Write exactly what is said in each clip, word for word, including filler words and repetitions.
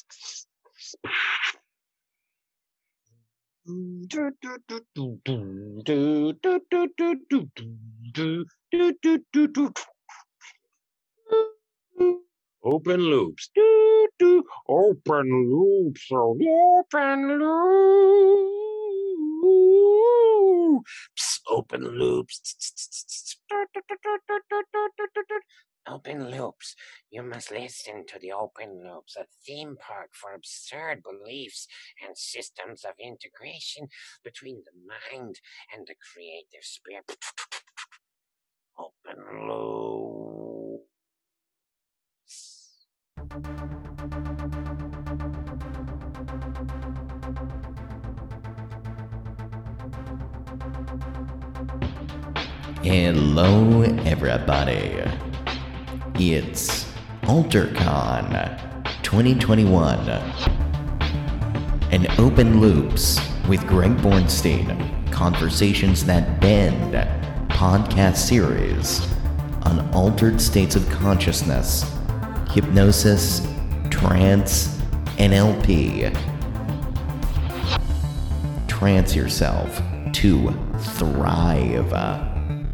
Open loops. Do, do. Open loops. Open loops. Open loops. Open loops. You must listen to the open loops, a theme park for absurd beliefs and systems of integration between the mind and the creative spirit. Open loops. Hello, everybody. It's AlterCon twenty twenty-one. An Open Loops with Greg Bornstein. Conversations that bend. Podcast series on altered states of consciousness, hypnosis, trance, N L P. Trance yourself to thrive.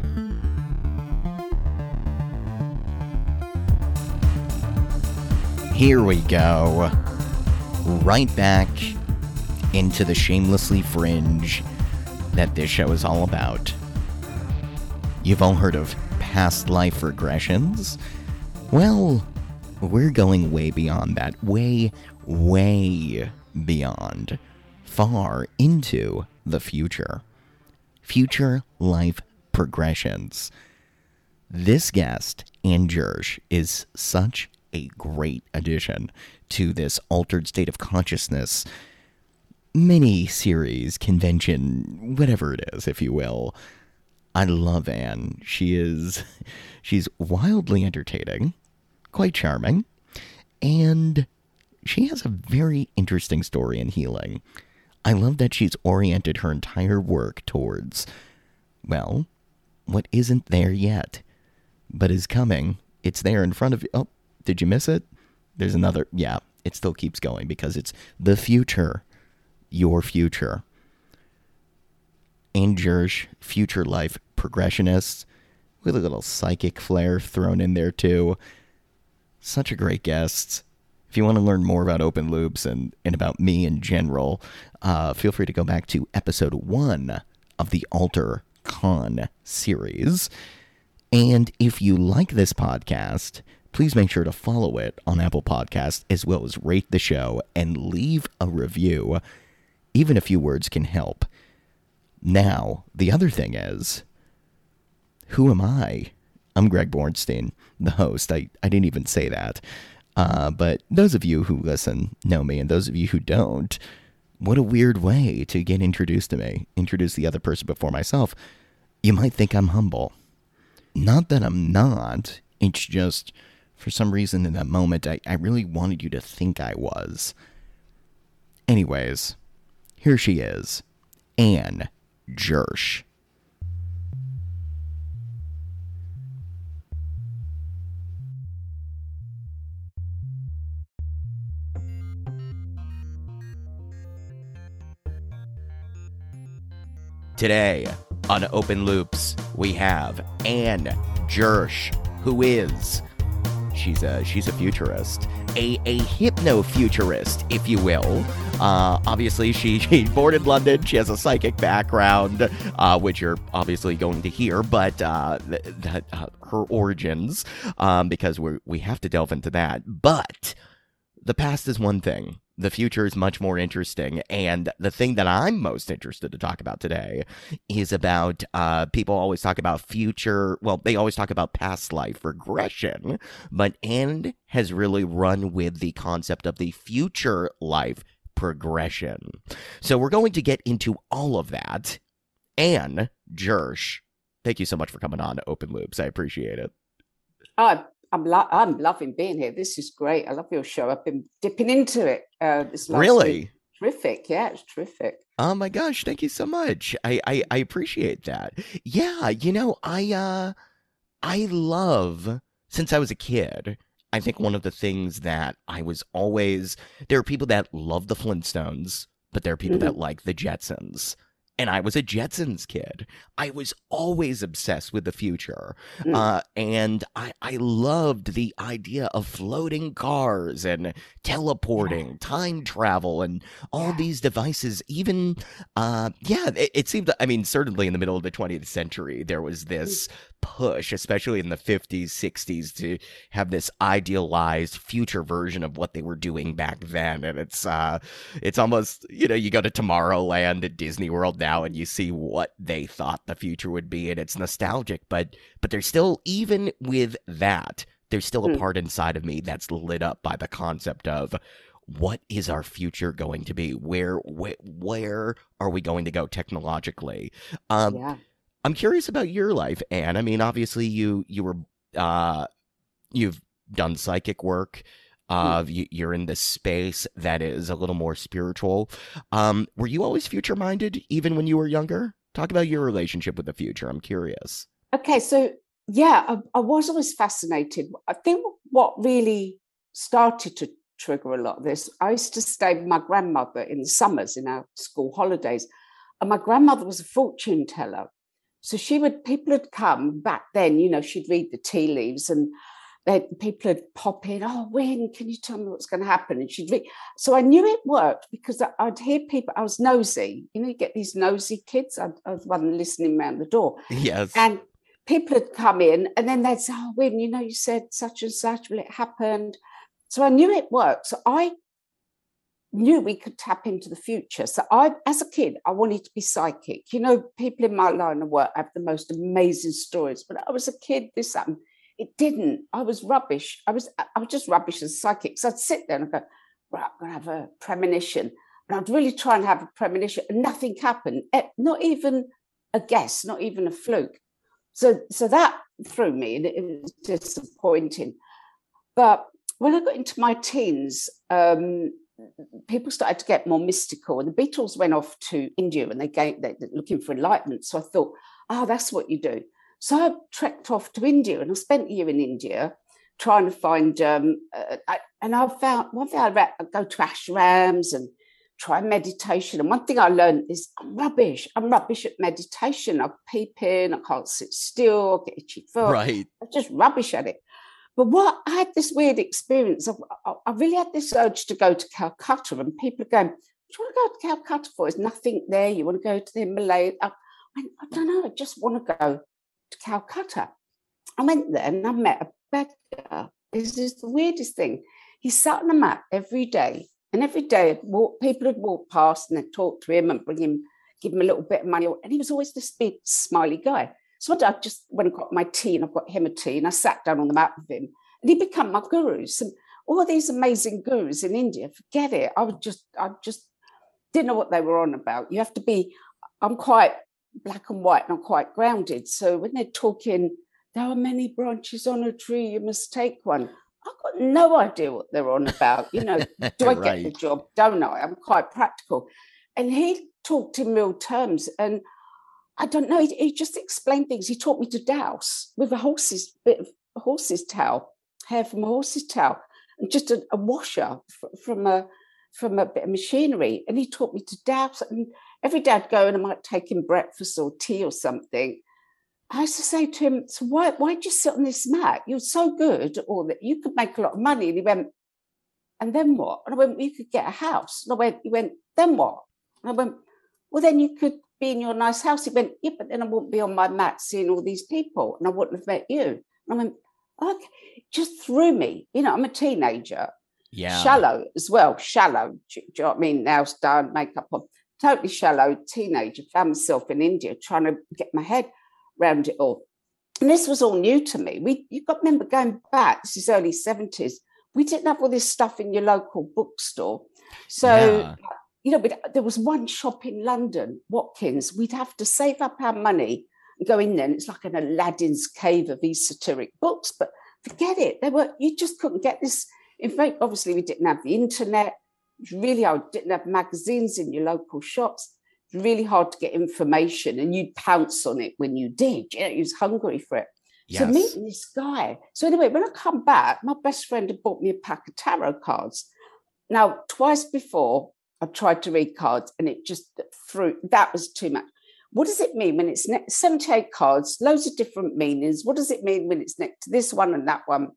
Here we go. Right back into the shamelessly fringe that this show is all about. You've all heard of past life regressions? Well, we're going way beyond that. Way, way beyond. Far into the future. Future life progressions. This guest, Angersh, is such a great addition to this altered state of consciousness mini-series, convention, whatever it is, if you will. I love Anne. She is, she's wildly entertaining, quite charming, and she has a very interesting story in healing. I love that she's oriented her entire work towards, well, what isn't there yet, but is coming. It's there in front of you. Oh, did you miss it? There's another. Yeah, it still keeps going because it's the future. Your future. Angersh, future life progressionist, with a little psychic flair thrown in there too. Such a great guest. If you want to learn more about open loops and, and about me in general, uh, feel free to go back to episode one of the AlterCon series. And if you like this podcast, please make sure to follow it on Apple Podcasts, as well as rate the show and leave a review. Even a few words can help. Now, the other thing is, who am I? I'm Greg Bornstein, the host. I, I didn't even say that. Uh, but those of you who listen know me, and those of you who don't, what a weird way to get introduced to me. Introduce the other person before myself. You might think I'm humble. Not that I'm not. It's just, for some reason in that moment, I, I really wanted you to think I was. Anyways, here she is. Angersh. Today, on Open Loops, we have Angersh, who is, she's a, she's a futurist, a, a hypno-futurist, if you will. Uh, obviously, she, she's born in London, she has a psychic background, uh, which you're obviously going to hear, but uh, th- th- uh, her origins, um, because we we have to delve into that. But the past is one thing. The future is much more interesting, and the thing that I'm most interested to talk about today is about, uh, people always talk about future, well, they always talk about past life regression, but Anne has really run with the concept of the future life progression. So we're going to get into all of that. Angersh, thank you so much for coming on to Open Loops. I appreciate it. Oh, I'm lo- I'm loving being here. This is great. I love your show. I've been dipping into it. Uh, this last Really? Week. Terrific. Yeah, it's terrific. Oh my gosh, thank you so much. I, I, I appreciate that. Yeah, you know, I uh I love, since I was a kid, I think one of the things that I was always, there are people that love the Flintstones, but there are people Mm-hmm. that like the Jetsons. And I was a Jetsons kid. I was always obsessed with the future. Mm. Uh, and I, I loved the idea of floating cars and teleporting, Yeah. time travel, and all Yeah. these devices. Even, uh, yeah, it, it seemed, I mean, certainly in the middle of the twentieth century, there was this push, especially in the fifties, sixties, to have this idealized future version of what they were doing back then. And it's, uh, it's almost, you know, you go to Tomorrowland at Disney World now, and you see what they thought the future would be, and it's nostalgic, but but there's still, even with that, there's still a Mm. part inside of me that's lit up by the concept of what is our future going to be? Where where, where are we going to go technologically? Um, Yeah. I'm curious about your life, Anne. I mean, obviously you you were uh, you've done psychic work. Uh, you, you're in this space that is a little more spiritual. Um, were you always future minded, even when you were younger? Talk about your relationship with the future. I'm curious. Okay, so yeah, I, I was always fascinated. I think what really started to trigger a lot of this, I used to stay with my grandmother in the summers in our school holidays, and my grandmother was a fortune teller. So she would, people had come back then, you know, she'd read the tea leaves, and they, people would pop in, oh, when can you tell me what's going to happen? And she'd read. So I knew it worked because I'd hear people, I was nosy. You know, you get these nosy kids. I, I was one listening around the door. Yes. And people had come in, and then they'd say, oh, Win, you know, you said such and such, well, it happened. So I knew it worked. So I knew we could tap into the future. So I, as a kid, I wanted to be psychic. You know, people in my line of work have the most amazing stories. But I was a kid, this happened. It didn't. I was rubbish. I was I was just rubbish as a psychic. So I'd sit there and I'd go, right, I'm going to have a premonition. And I'd really try and have a premonition, and nothing happened. Not even a guess, not even a fluke. So, so that threw me, and it was disappointing. But when I got into my teens, um, people started to get more mystical, and the Beatles went off to India, and they gave they, they're looking for enlightenment. So I thought, oh, that's what you do. So I trekked off to India, and I spent a year in India trying to find. Um, uh, I, and I found one thing I read, I go to ashrams and try meditation. And one thing I learned is I'm rubbish. I'm rubbish at meditation. I peep in, I can't sit still, I get itchy foot. Right. I'm just rubbish at it. But what I had this weird experience. I, I, I really had this urge to go to Calcutta, and people are going, "What do you want to go to Calcutta for? There's nothing there. You want to go to the Himalayas?" I, I, I don't know. I just want to go to Calcutta. I went there and I met a beggar. This is the weirdest thing. He sat on a mat every day, and every day walk, people would walk past and they'd talk to him and bring him, give him a little bit of money. And he was always this big, smiley guy. So I just went and got my tea, and I got him a tea, and I sat down on the mat with him, and he became my guru. So all these amazing gurus in India, forget it. I was just, I just didn't know what they were on about. You have to be, I'm quite black and white, and I'm quite grounded. So when they're talking, there are many branches on a tree, you must take one. I've got no idea what they're on about. You know, do I Right. get the job? Don't I? I'm quite practical. And he talked in real terms, and I don't know, he, he just explained things. He taught me to douse with a horse's bit of a horse's towel, hair from a horse's towel, and just a, a washer f- from a from a bit of machinery. And he taught me to douse. And every day I'd go and I might take him breakfast or tea or something. I used to say to him, so why why'd you sit on this mat? You're so good, or that you could make a lot of money. And he went, and then what? And I went, well, you could get a house. And I went, he went, then what? And I went, well, then you could be in your nice house. He went, yeah, but then I wouldn't be on my mat seeing all these people, and I wouldn't have met you. And I went, okay, just threw me. You know, I'm a teenager, Yeah. shallow as well, shallow. Do, do you know what I mean? Nails done, makeup on, totally shallow teenager. Found myself in India trying to get my head around it all. And this was all new to me. We, you got to remember going back, this is early seventies. We didn't have all this stuff in your local bookstore. So, Yeah. you know, but there was one shop in London, Watkins. We'd have to save up our money and go in there. And it's like an Aladdin's cave of esoteric books. But forget it. They were, you just couldn't get this. In fact, obviously, we didn't have the internet. It was really hard. Didn't have magazines in your local shops. It was really hard to get information, and you'd pounce on it when you did. You know, you was hungry for it. Yes. So meeting this guy. So anyway, when I come back, my best friend had bought me a pack of tarot cards. Now, twice before, I tried to read cards and it just threw, that was too much. What does it mean when it's ne- seventy-eight cards, loads of different meanings? What does it mean when it's next to this one and that one?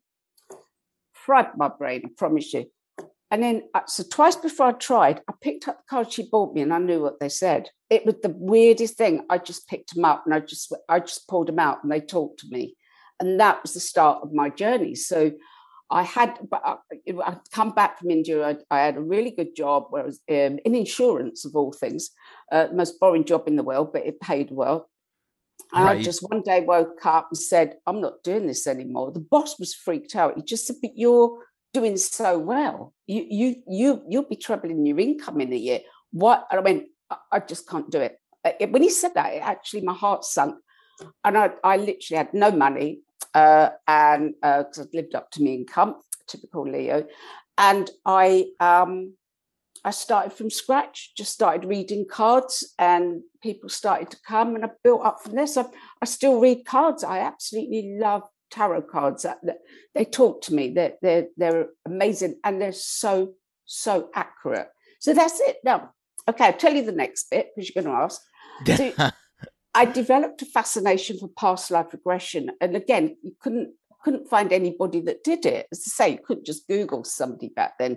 Fried my brain, I promise you. And then, so twice before I tried, I picked up the cards she bought me and I knew what they said. It was the weirdest thing. I just picked them up and I just, I just pulled them out and they talked to me. And that was the start of my journey. So I had, but I, I'd come back from India. I, I had a really good job where I was um, in insurance, of all things, uh, the most boring job in the world, but it paid well. And right. I just one day woke up and said, I'm not doing this anymore. The boss was freaked out. He just said, but you're doing so well. You, you, you, you'll be trebling your income in a year. What? And I went, I, I just can't do it. it. When he said that, it actually, my heart sunk. And I, I literally had no money. Uh, and because uh, I'd lived up to my income, typical Leo, and I um, I started from scratch, just started reading cards, and people started to come, and I built up from there. So I still read cards. I absolutely love tarot cards. They talk to me. They're they're they're amazing, and they're so so accurate. So that's it. Now, okay, I'll tell you the next bit because you're going to ask. So, I developed a fascination for past life regression. And again, you couldn't couldn't find anybody that did it. As I say, you couldn't just Google somebody back then.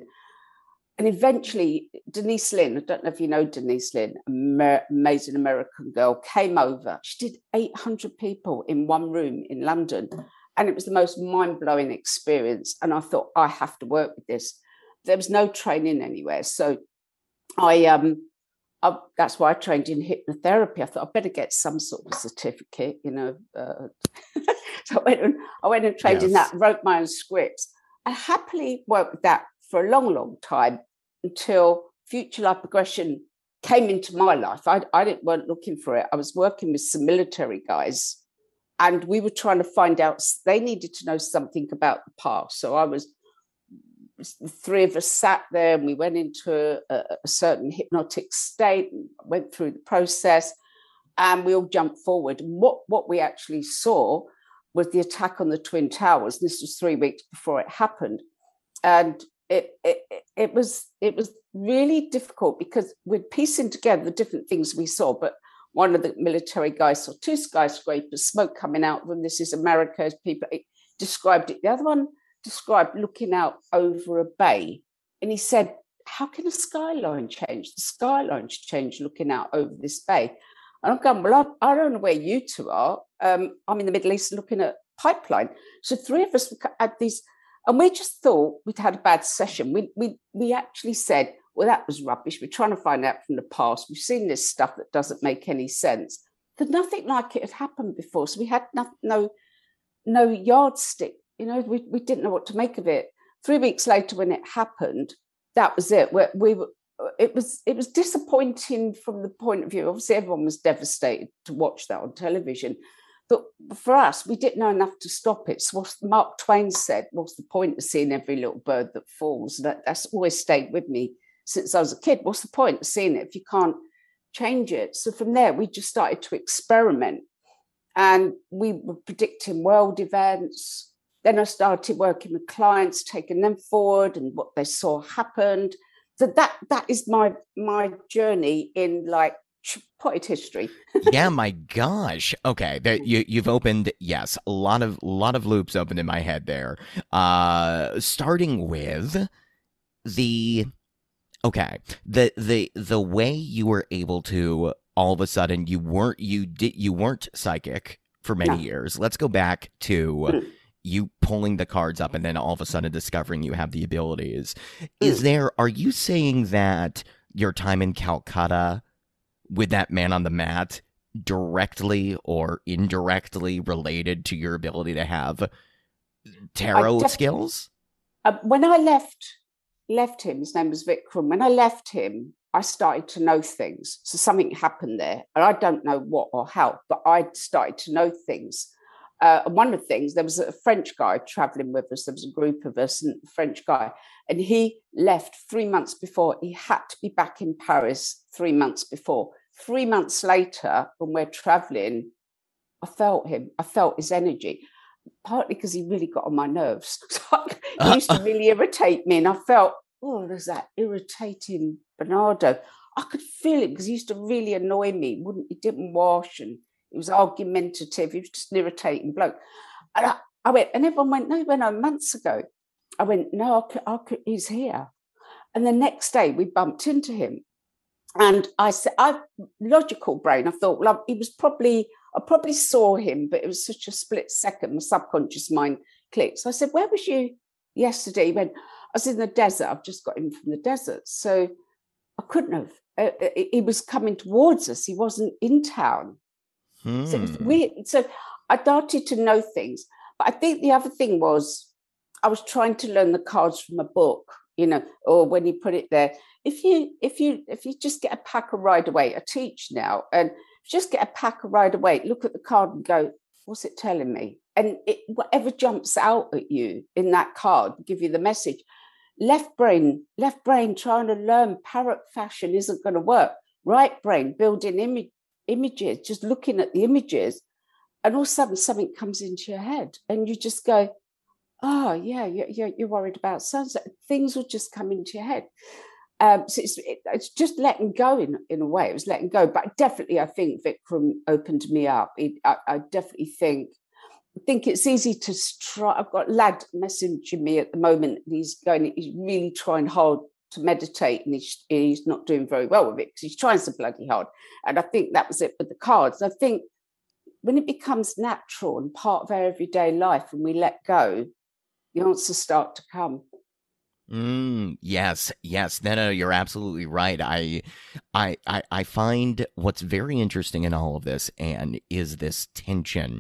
And eventually, Denise Linn, I don't know if you know Denise Linn, Amer- amazing American girl, came over. She did eight hundred people in one room in London. And it was the most mind-blowing experience. And I thought, I have to work with this. There was no training anywhere. So I... um. I, that's why I trained in hypnotherapy. I thought I'd better get some sort of certificate, you know. Uh, so I went, and, I went and trained yes. in that, wrote my own scripts. I happily worked with that for a long, long time until Future Life Progression came into my life. I, I didn't weren't looking for it. I was working with some military guys, and we were trying to find out. They needed to know something about the past. So I was. The three of us sat there and we went into a, a certain hypnotic state, and went through the process, and we all jumped forward. And what, what we actually saw was the attack on the Twin Towers. This was three weeks before it happened. And it, it, it, was, it was really difficult because we're piecing together the different things we saw. But one of the military guys saw two skyscrapers, smoke coming out of them. This is America, as people described it. The other one described looking out over a bay, and he said, how can a skyline change? The skyline's changed looking out over this bay. And I'm going, well, I, I don't know where you two are. Um, I'm in the Middle East looking at pipeline. So three of us had these, and we just thought we'd had a bad session. We we we actually said, well, that was rubbish. We're trying to find out from the past. We've seen this stuff that doesn't make any sense. But nothing like it had happened before. So we had no no, no yardstick. You know, we, we didn't know what to make of it. Three weeks later, when it happened, that was it. We, we were, it was it was disappointing from the point of view. Obviously, everyone was devastated to watch that on television. But for us, we didn't know enough to stop it. So what Mark Twain said, what's the point of seeing every little bird that falls? That, that's always stayed with me since I was a kid. What's the point of seeing it if you can't change it? So from there, we just started to experiment. And we were predicting world events. Then I started working with clients, taking them forward and what they saw happened. So that that is my my journey in like potted history. Yeah, my gosh. Okay, there, you you've opened yes a lot of lot of loops opened in my head there. Uh, starting with the okay the the the way you were able to all of a sudden you weren't you did you weren't psychic for many no. years. Let's go back to. Mm. You pulling the cards up and then all of a sudden discovering you have the abilities. Is there, are you saying that your time in Calcutta with that man on the mat directly or indirectly related to your ability to have tarot def- skills? Uh, when I left, left him, his name was Vikram. When I left him, I started to know things. So something happened there and I don't know what or how, but I started to know things. Uh, and one of the things, there was a French guy traveling with us. There was a group of us, and a French guy, and he left three months before. He had to be back in Paris three months before. Three months later, when we're traveling, I felt him. I felt his energy. partly because he really got on my nerves. So he used to really irritate me, and I felt, oh, there's that irritating Bernardo. I could feel it because he used to really annoy me. Wouldn't he didn't wash, and he was argumentative. He was just an irritating bloke. And I, I went, and everyone went, no, he went home months ago. I went, no, I could, I could, he's here. And the next day we bumped into him. And I said, I logical brain, I thought, well, he was probably, I probably saw him, but it was such a split second, my subconscious mind clicked. So I said, where was you yesterday? He went, I was in the desert. I've just got in from the desert. So I couldn't have. Uh, he was coming towards us. He wasn't in town. Hmm. So it was weird. So I started to know things. But I think the other thing was I was trying to learn the cards from a book, you know, or when you put it there. If you if you if you just get a pack of Rider-Waite, I teach now, and just get a pack of Rider-Waite, look at the card and go, what's it telling me? And it, whatever jumps out at you in that card, give you the message. Left brain, left brain trying to learn parrot fashion isn't going to work. Right brain building im- images, just looking at the images, and all of a sudden something comes into your head, and you just go, oh yeah, you're, you're worried about sunset. Things will just come into your head. Um, so it's, it, it's just letting go in, in a way. It was letting go. But definitely, I think Vikram opened me up. It, I, I definitely think I think it's easy to try. I've got a lad messaging me at the moment. He's going, he's really trying hard to meditate, and he's, he's not doing very well with it because he's trying so bloody hard. And I think that was it with the cards. I think when it becomes natural and part of our everyday life and we let go, the answers start to come. Mm, yes, yes. No, no, you're absolutely right. I, I, I, I find what's very interesting in all of this, and is this tension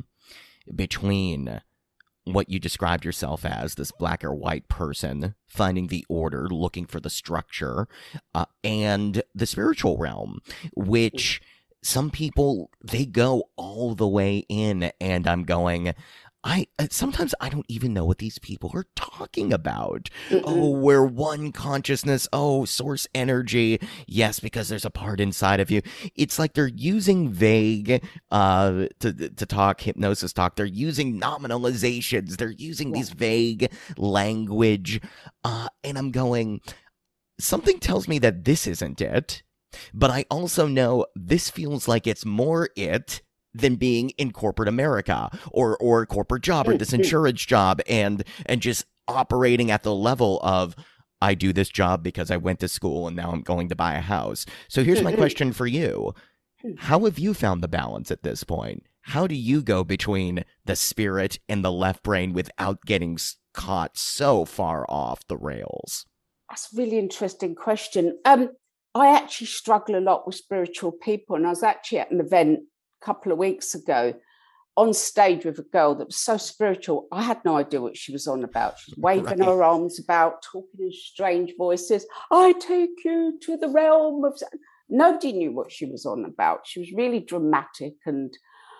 between what you described yourself as, this black or white person finding the order, looking for the structure, uh, and the spiritual realm, which some people, they go all the way in, and I'm going, I sometimes I don't even know what these people are talking about. Mm-mm. Oh, we're one consciousness. Oh, source energy. Yes, because there's a part inside of you. It's like they're using vague uh, to to talk hypnosis talk. They're using nominalizations. They're using yeah. these vague language, uh, and I'm going. Something tells me that this isn't it, but I also know this feels like it's more it than being in corporate America or or a corporate job or this insurance job and and just operating at the level of, I do this job because I went to school and now I'm going to buy a house. So here's my question for you. How have you found the balance at this point? How do you go between the spirit and the left brain without getting caught so far off the rails? That's a really interesting question. Um, I actually struggle a lot with spiritual people, and I was actually at an event couple of weeks ago on stage with a girl that was so spiritual. I had no idea what she was on about. She was waving right. her arms about, talking in strange voices. I take you to the realm of... Nobody knew what she was on about. She was really dramatic, and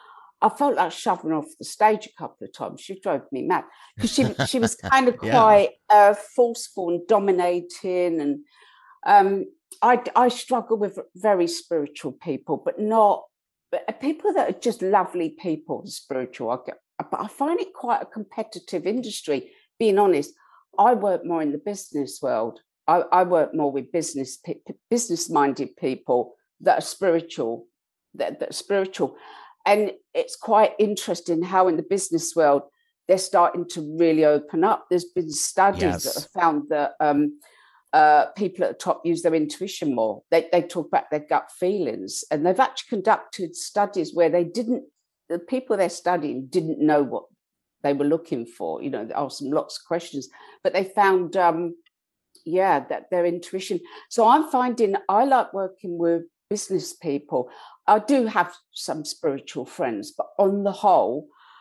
I felt like shoving her off the stage a couple of times. She drove me mad because she she was kind of quite yeah. uh, forceful and dominating. And um, I I struggle with very spiritual people, but not But people that are just lovely people, spiritual. I get, but I find it quite a competitive industry. Being honest, I work more in the business world. I, I work more with business business-minded people that are spiritual, that, that are spiritual, and it's quite interesting how in the business world they're starting to really open up. There's been studies yes. that have found that. Um, Uh, people at the top use their intuition more. They they talk about their gut feelings, and they've actually conducted studies where they didn't, the people they're studying didn't know what they were looking for. You know, they asked them lots of questions, but they found, um, yeah, that their intuition. So I'm finding I like working with business people. I do have some spiritual friends, but on the whole,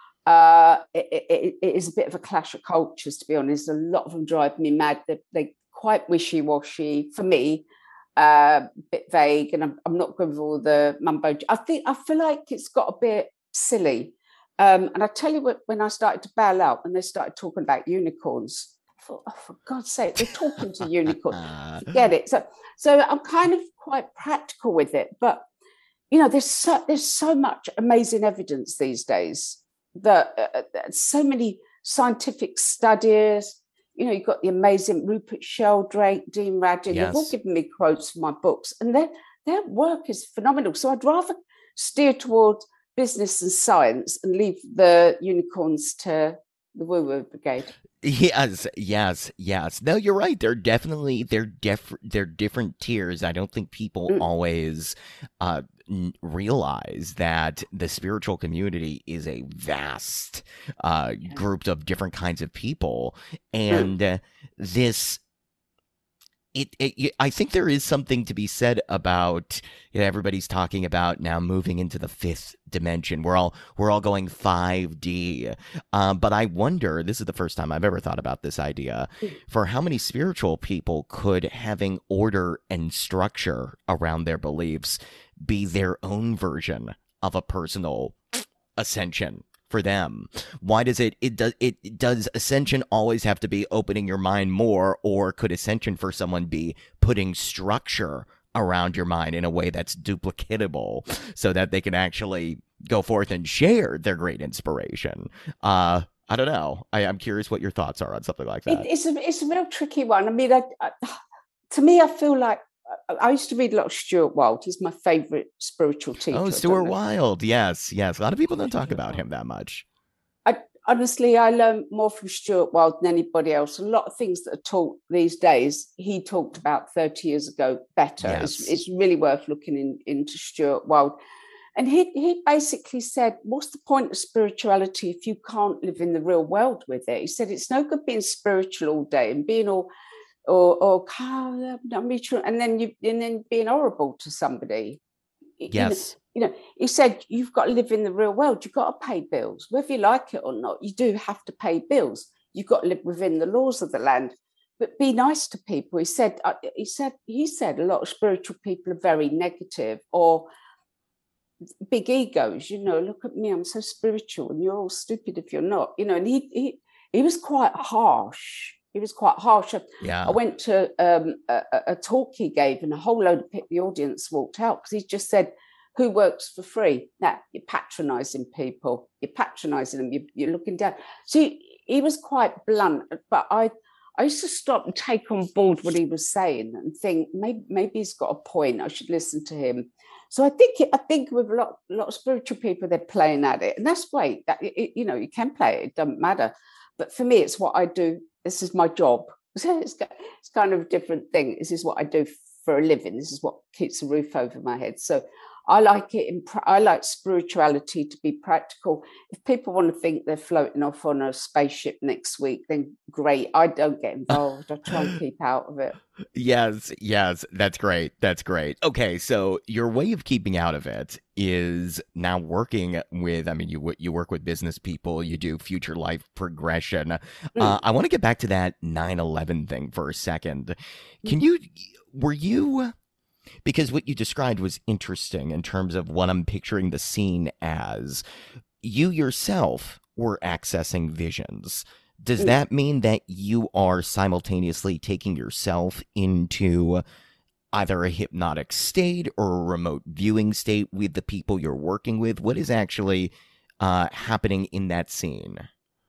uh, it, it, it is a bit of a clash of cultures, to be honest. A lot of them drive me mad. They, they quite wishy-washy for me, uh, a bit vague, and I'm, I'm not good with all the mumbo. I think I feel like it's got a bit silly. Um, and I tell you what, when I started to bail out, when they started talking about unicorns, I thought, oh, for God's sake, they're talking to unicorns. Forget it. So, so I'm kind of quite practical with it. But you know, there's so there's so much amazing evidence these days the uh, so many scientific studies. You know, you've got the amazing Rupert Sheldrake, Dean Radin. Yes. They've all given me quotes for my books, and their their work is phenomenal. So I'd rather steer towards business and science and leave the unicorns to the woo-woo brigade. Yes, yes, yes. No, you're right. They're definitely they're def they're different tiers. I don't think people Mm. always uh n- realize that the spiritual community is a vast uh group of different kinds of people, and uh, this it, it I think there is something to be said about, you know, everybody's talking about now moving into the fifth dimension. We're all we're all going five D. Um, but I wonder, this is the first time I've ever thought about this idea, for how many spiritual people could having order and structure around their beliefs be their own version of a personal ascension for them? Why does it it does it does ascension always have to be opening your mind more, or could ascension for someone be putting structure around your mind in a way that's duplicatable so that they can actually go forth and share their great inspiration? Uh I don't know. I, I'm curious what your thoughts are on something like that. It, it's a it's a real tricky one. I mean, I, I, to me, I feel like I used to read a lot of Stuart Wilde. He's my favourite spiritual teacher. Oh, Stuart Wilde. Yes, yes. A lot of people don't talk about him that much. I, honestly, I learned more from Stuart Wilde than anybody else. A lot of things that are taught these days, he talked about thirty years ago better. Yes. It's, it's really worth looking in, into Stuart Wilde. And he, he basically said, what's the point of spirituality if you can't live in the real world with it? He said, it's no good being spiritual all day and being all or or and then you and then being horrible to somebody. Yes. You know, you know, he said you've got to live in the real world. You've got to pay bills, whether you like it or not. You do have to pay bills. You've got to live within the laws of the land, but be nice to people. He said. Uh, he said. He said a lot of spiritual people are very negative or big egos. You know, look at me. I'm so spiritual, and you're all stupid if you're not. You know, and he he he was quite harsh. He was quite harsh. Yeah. I went to um, a, a talk he gave, and a whole load of the audience walked out because he just said, "Who works for free?" Now you're patronising people. You're patronising them. You're, you're looking down. So he, he was quite blunt. But I, I used to stop and take on board what he was saying and think maybe maybe he's got a point. I should listen to him. So I think I think with a lot, a lot of spiritual people, they're playing at it, and that's great. That it, you know, you can play it. It doesn't matter. But for me, it's what I do. This is my job. It's, it's kind of a different thing. This is what I do for a living. This is what keeps a roof over my head. So I like it. In, I like spirituality to be practical. If people want to think they're floating off on a spaceship next week, then great. I don't get involved. I try and keep out of it. Yes, yes, that's great. That's great. Okay, so your way of keeping out of it is now working with, I mean, you you work with business people, you do future life progression. Mm. Uh, I want to get back to that nine eleven thing for a second. Can you, were you, because what you described was interesting in terms of what I'm picturing the scene as. You yourself were accessing visions. Does that mean that you are simultaneously taking yourself into either a hypnotic state or a remote viewing state with the people you're working with? What is actually uh, happening in that scene?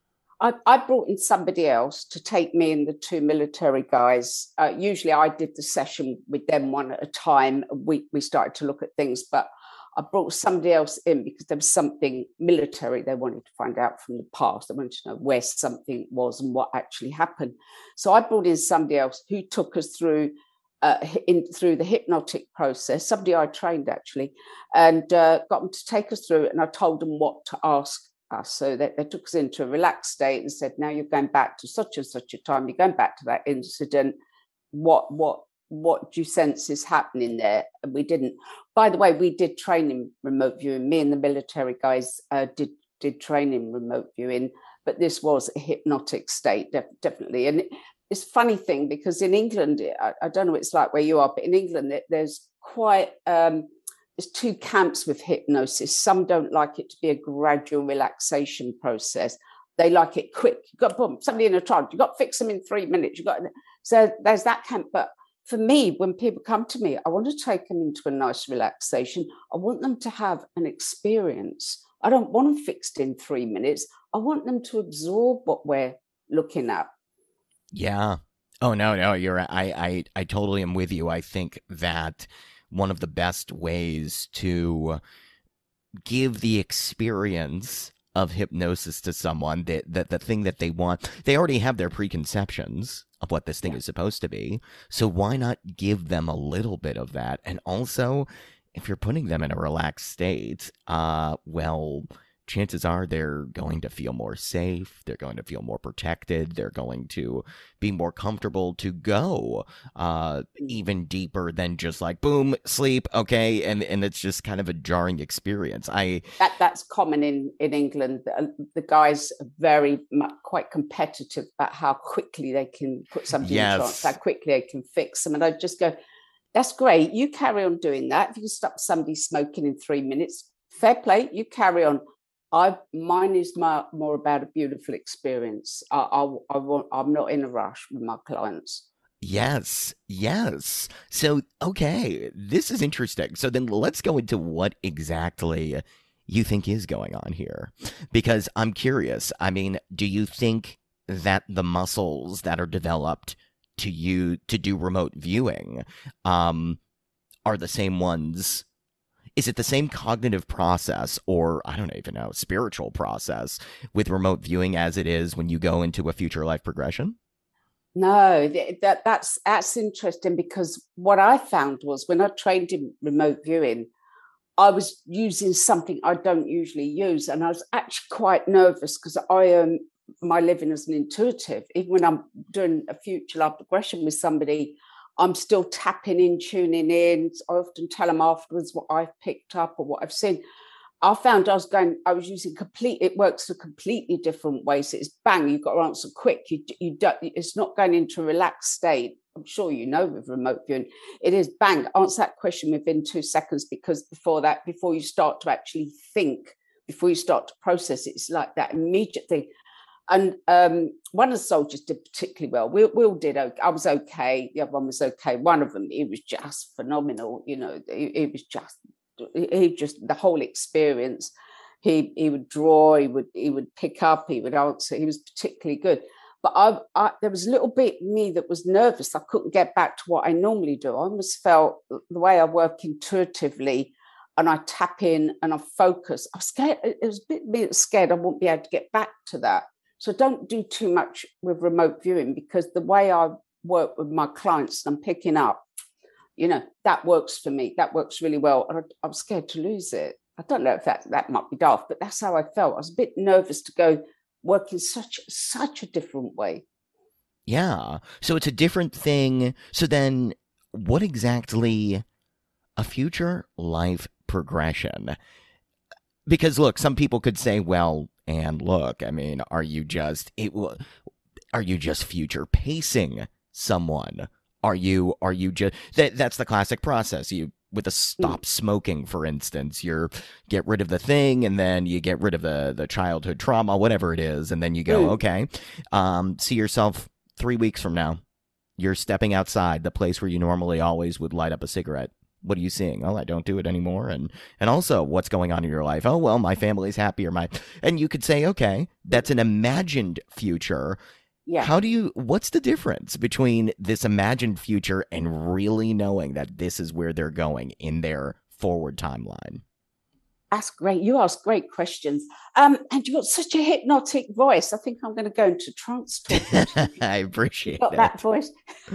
I, I brought in somebody else to take me and the two military guys. Uh, usually I did the session with them one at a time. We, we started to look at things, but I brought somebody else in because there was something military they wanted to find out from the past. They wanted to know where something was and what actually happened. So I brought in somebody else who took us through uh, in through the hypnotic process, somebody I trained actually, and uh, got them to take us through it. And I told them what to ask us. So they, they took us into a relaxed state and said, now you're going back to such and such a time. You're going back to that incident. What, what, what do you sense is happening there? And we didn't. By the way, we did train in remote viewing. Me and the military guys uh, did did train in remote viewing, but this was a hypnotic state, def- definitely. And it, it's a funny thing because in England, I, I don't know what it's like where you are, but in England, there's quite um, there's two camps with hypnosis. Some don't like it to be a gradual relaxation process. They like it quick. You got boom, somebody in a trance. You got to fix them in three minutes. You got so there's that camp, but for me, when people come to me, I want to take them into a nice relaxation. I want them to have an experience. I don't want them fixed in three minutes. I want them to absorb what we're looking at. Yeah. Oh, no, no, you're right. I, I, I totally am with you. I think that one of the best ways to give the experience of hypnosis to someone, that, that the thing that they want, they already have their preconceptions of what this thing yeah. is supposed to be. So why not give them a little bit of that? And also, if you're putting them in a relaxed state, uh, well, chances are they're going to feel more safe. They're going to feel more protected. They're going to be more comfortable to go uh, even deeper than just like, boom, sleep, okay? And and it's just kind of a jarring experience. I that That's common in, in England. The, the guys are very much, quite competitive about how quickly they can put somebody yes. in trance, how quickly they can fix them. And I just go, that's great. You carry on doing that. If you can stop somebody smoking in three minutes, fair play, you carry on. I mine is my, more about a beautiful experience. I, I, I want. I'm not in a rush with my clients. Yes, yes. So, okay, this is interesting. So then let's go into what exactly you think is going on here, because I'm curious. I mean, do you think that the muscles that are developed to you to do remote viewing um, are the same ones? Is it the same cognitive process, or I don't even know, spiritual process with remote viewing as it is when you go into a future life progression? No, that that's that's interesting, because what I found was when I trained in remote viewing, I was using something I don't usually use, and I was actually quite nervous because I um my living as an intuitive. Even when I'm doing a future life progression with somebody, I'm still tapping in, tuning in. I often tell them afterwards what I've picked up or what I've seen. I found I was going, I was using complete, it works a completely different way. So it's bang, you've got to answer quick. You, you don't, it's not going into a relaxed state. I'm sure you know with remote viewing, it is bang, answer that question within two seconds, because before that, before you start to actually think, before you start to process it, it's like that immediate thing. And um, one of the soldiers did particularly well. We, we all did okay. I was okay. The other one was okay. One of them, he was just phenomenal. You know, he, he was just, he just, the whole experience. He he would draw, he would he would pick up, he would answer. He was particularly good. But I, I there was a little bit me that was nervous. I couldn't get back to what I normally do. I almost felt the way I work intuitively, and I tap in and I focus. I was scared. It was a bit me scared I wouldn't be able to get back to that. So don't do too much with remote viewing, because the way I work with my clients, I'm picking up, you know, that works for me. That works really well. And I, I'm scared to lose it. I don't know if that, that might be daft, but that's how I felt. I was a bit nervous to go work in such, such a different way. Yeah. So it's a different thing. So then what exactly a future life progression? Because look, some people could say, well, and look, I mean, are you just it, are you just future pacing someone? Are you are you just that that's the classic process. You with a stop smoking, for instance, you're get rid of the thing, and then you get rid of the the childhood trauma, whatever it is, and then you go, okay, um, see yourself three weeks from now. You're stepping outside the place where you normally always would light up a cigarette. What are you seeing? Oh, I don't do it anymore. And and also, what's going on in your life? Oh, well, my family's happy, or my... And you could say, okay, that's an imagined future. Yeah. How do you... What's the difference between this imagined future and really knowing that this is where they're going in their forward timeline? That's great. You ask great questions. Um, and you've got such a hypnotic voice. I think I'm going to go into trance talk. I appreciate you've got it. that voice.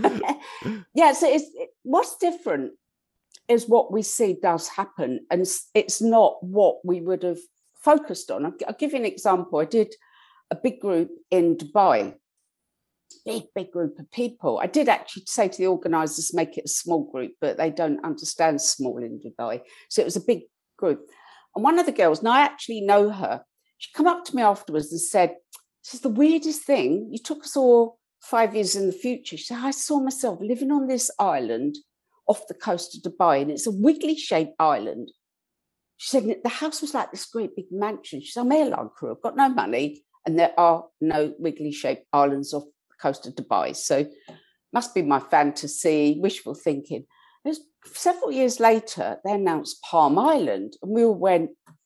Yeah, so it's, it, what's different is what we see does happen, and it's not what we would have focused on. I'll, I'll give you an example. I did a big group in Dubai, big, big group of people. I did actually say to the organisers, make it a small group, but they don't understand small in Dubai. So it was a big group. And one of the girls, and I actually know her, she come up to me afterwards and said, this is the weirdest thing. You took us all five years in the future. She said, I saw myself living on this island off the coast of Dubai, and it's a wiggly shaped island. She said, the house was like this great big mansion. She said, I'm airline crew, I've got no money, and there are no wiggly shaped islands off the coast of Dubai. So must be my fantasy, wishful thinking. It was several years later, they announced Palm Island, and we all went,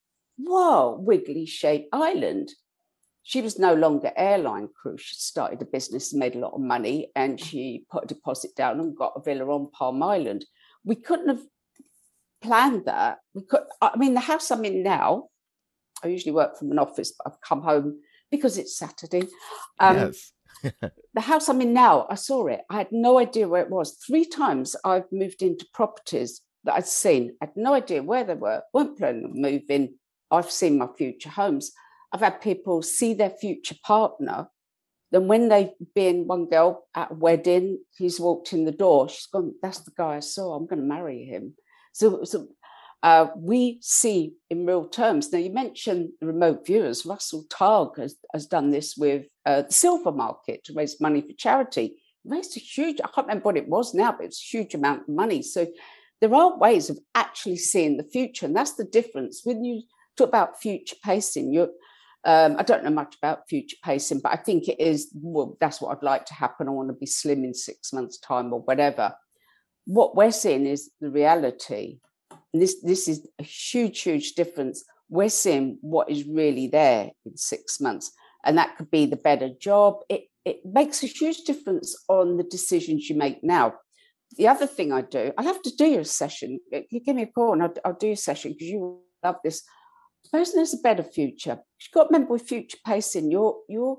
whoa, wiggly shaped island. She was no longer airline crew. She started a business and made a lot of money, and she put a deposit down and got a villa on Palm Island. We couldn't have planned that. We could. I mean, the house I'm in now, I usually work from an office, but I've come home because it's Saturday. Um, Yes. The house I'm in now, I saw it. I had no idea where it was. Three times I've moved into properties that I'd seen. I had no idea where they were. Weren't planning on moving. I've seen my future homes. I've had people see their future partner. Then when they've been, one girl at a wedding, he's walked in the door. She's gone, that's the guy I saw. I'm going to marry him. So, so uh, we see in real terms. Now, you mentioned remote viewers. Russell Targ has, has done this with uh, the silver market to raise money for charity. He raised a huge, I can't remember what it was now, but it's a huge amount of money. So there are ways of actually seeing the future. And that's the difference. When you talk about future pacing, you're, um, I don't know much about future pacing, but I think it is, well, that's what I'd like to happen. I want to be slim in six months' time or whatever. What we're seeing is the reality. And this, this is a huge, huge difference. We're seeing what is really there in six months. And that could be the better job. It, it makes a huge difference on the decisions you make now. The other thing I do, I'll have to do your session. You give me a call and I'll, I'll do a session because you love this. Supposing there's a better future. You've got to remember with future pacing, you're, you're,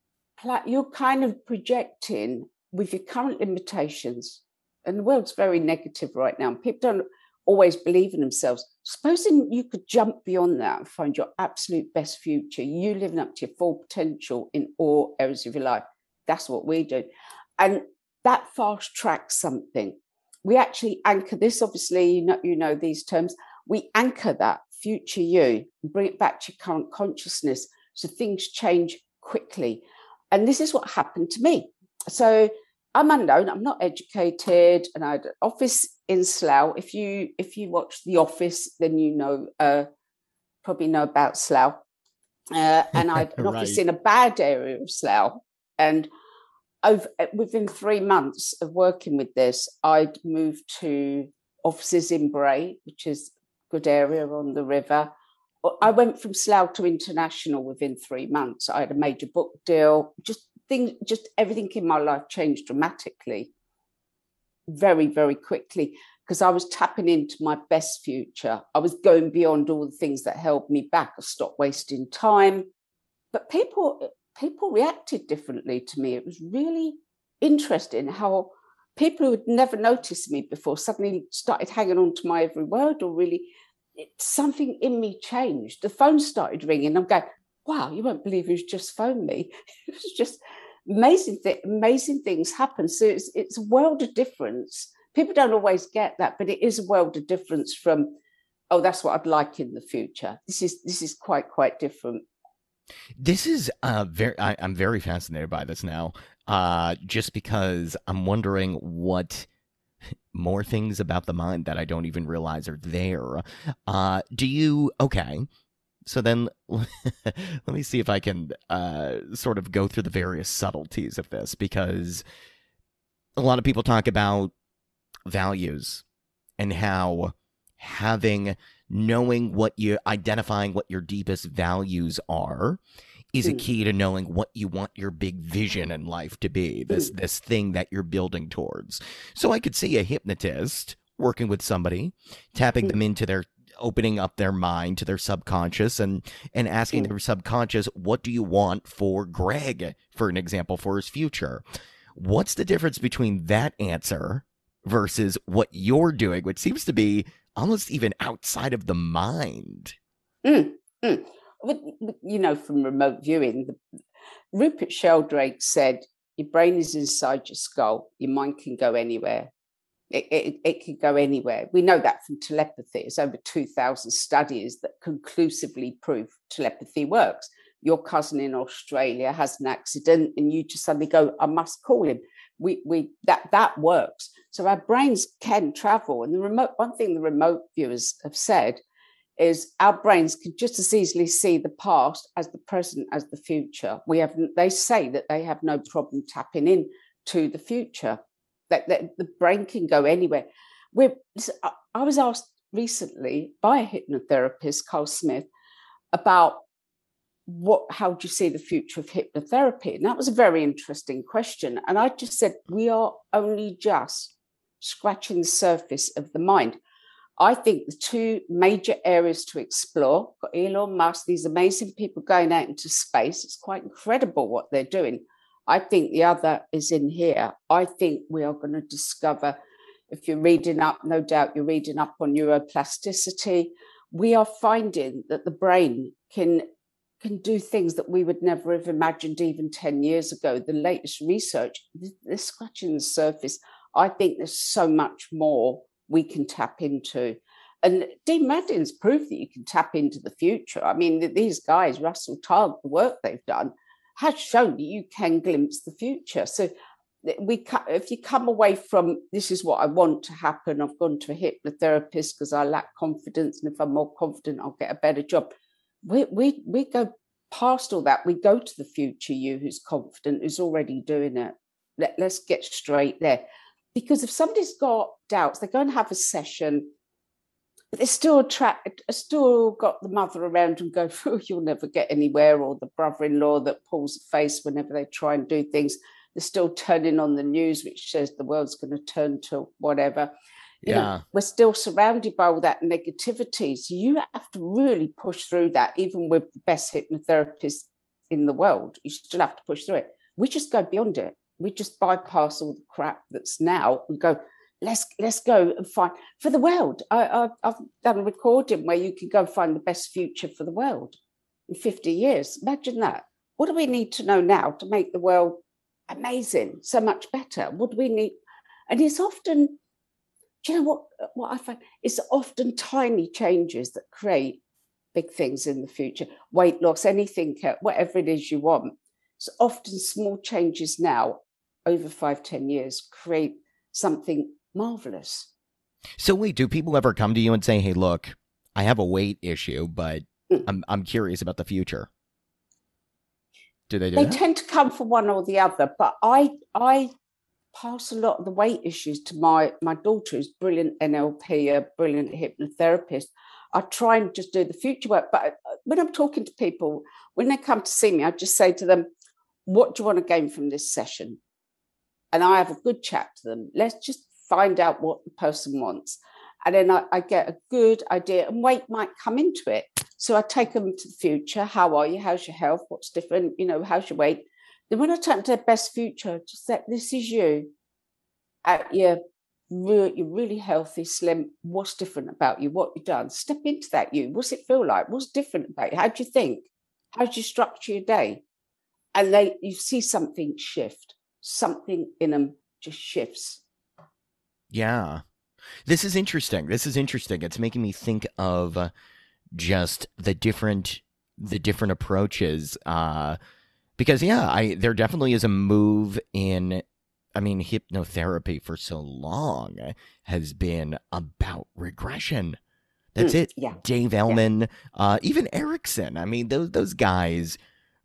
you're kind of projecting with your current limitations. And the world's very negative right now. And people don't always believe in themselves. Supposing you could jump beyond that and find your absolute best future, you living up to your full potential in all areas of your life. That's what we do. And that fast tracks something. We actually anchor this, obviously, you know, you know these terms. We anchor that future you and bring it back to your current consciousness so things change quickly. And this is what happened to me. So I'm unknown, I'm not educated, and I had an office in Slough. If you if you watch The Office, then you know, uh, probably know about Slough. Uh, and I had an Right. office in a bad area of Slough. And over, within three months of working with this, I'd moved to offices in Bray, which is a good area on the river. I went from Slough to international within three months. I had a major book deal, just things, just everything in my life changed dramatically, very, very quickly, because I was tapping into my best future. I was going beyond all the things that held me back. I stopped wasting time. But people, people reacted differently to me. It was really interesting how people who had never noticed me before suddenly started hanging on to my every word, or really it, something in me changed. The phone started ringing. I'm going, wow, you won't believe who's just phoned me. It was just amazing, th- amazing things happen. So it's, it's a world of difference. People don't always get that, but it is a world of difference from, oh, that's what I'd like in the future. This is this is quite, quite different. This is uh very I, I'm very fascinated by this now. Uh just because I'm wondering what more things about the mind that I don't even realize are there. Uh do you okay. So then let me see if I can uh sort of go through the various subtleties of this, because a lot of people talk about values and how having knowing what you identifying what your deepest values are is a key to knowing what you want your big vision in life to be, this this thing that you're building towards. So I could see a hypnotist working with somebody, tapping them into their opening up their mind to their subconscious and and asking their subconscious, what do you want for Greg, for an example, for his future? What's the difference between that answer versus what you're doing, which seems to be almost even outside of the mind? Mm, mm. You know, from remote viewing, Rupert Sheldrake said, your brain is inside your skull. Your mind can go anywhere. It, it, it can go anywhere. We know that from telepathy. There's over two thousand studies that conclusively prove telepathy works. Your cousin in Australia has an accident and you just suddenly go, I must call him. We we that that works. So our brains can travel. And the remote one thing the remote viewers have said is our brains can just as easily see the past as the present as the future. We have they say that they have no problem tapping in to the future. that, that the brain can go anywhere. We're, I was asked recently by a hypnotherapist, Carl Smith, about what, how do you see the future of hypnotherapy? And that was a very interesting question. And I just said, we are only just scratching the surface of the mind. I think the two major areas to explore, got Elon Musk, these amazing people going out into space. It's quite incredible what they're doing. I think the other is in here. I think we are going to discover, if you're reading up, no doubt you're reading up on neuroplasticity, we are finding that the brain can, can do things that we would never have imagined even ten years ago. The latest research, they're scratching the surface. I think there's so much more we can tap into. And Dean Maddin's proved that you can tap into the future. I mean, these guys, Russell Targ, the work they've done, has shown that you can glimpse the future. So we, if you come away from, this is what I want to happen, I've gone to a hypnotherapist because I lack confidence, and if I'm more confident, I'll get a better job. We, we, we go past all that. We go to the future you who's confident, who's already doing it. Let, let's get straight there. Because if somebody's got doubts, they're going to have a session, but they're still attract, still got the mother around and go, oh, you'll never get anywhere, or the brother-in-law that pulls a face whenever they try and do things. They're still turning on the news, which says the world's going to turn to whatever. You Yeah. know, we're still surrounded by all that negativity. So you have to really push through that, even with the best hypnotherapists in the world. You still have to push through it. We just go beyond it. We just bypass all the crap that's now and go, let's let's go and find for the world. I, I, I've done a recording where you can go and find the best future for the world in fifty years. Imagine that. What do we need to know now to make the world amazing, so much better? What do we need? And it's often, do you know what, what I find? It's often tiny changes that create big things in the future. Weight loss, anything, whatever it is you want. So often small changes now over five, ten years create something marvelous. So wait, do people ever come to you and say, hey, look, I have a weight issue, but mm. I'm I'm curious about the future? Do they do They that? tend to come for one or the other, but I I pass a lot of the weight issues to my, my daughter, who's brilliant N L P, a brilliant hypnotherapist. I try and just do the future work. But when I'm talking to people, when they come to see me, I just say to them, what do you want to gain from this session? And I have a good chat to them. Let's just find out what the person wants. And then I, I get a good idea, and weight might come into it. So I take them to the future. How are you? How's your health? What's different? You know, how's your weight? Then when I take them to their best future, just say, this is you. At your, you're really healthy, slim. What's different about you? What you've done? Step into that you. What's it feel like? What's different about you? How do you think? How do you structure your day? And they, you see something shift. Something in them just shifts. Yeah. This is interesting. This is interesting. It's making me think of uh, just the different the different approaches. Uh, because, yeah, I there definitely is a move in, I mean, hypnotherapy for so long has been about regression. That's mm, it. Yeah. Dave Elman, yeah. uh, even Erickson. I mean, those those guys,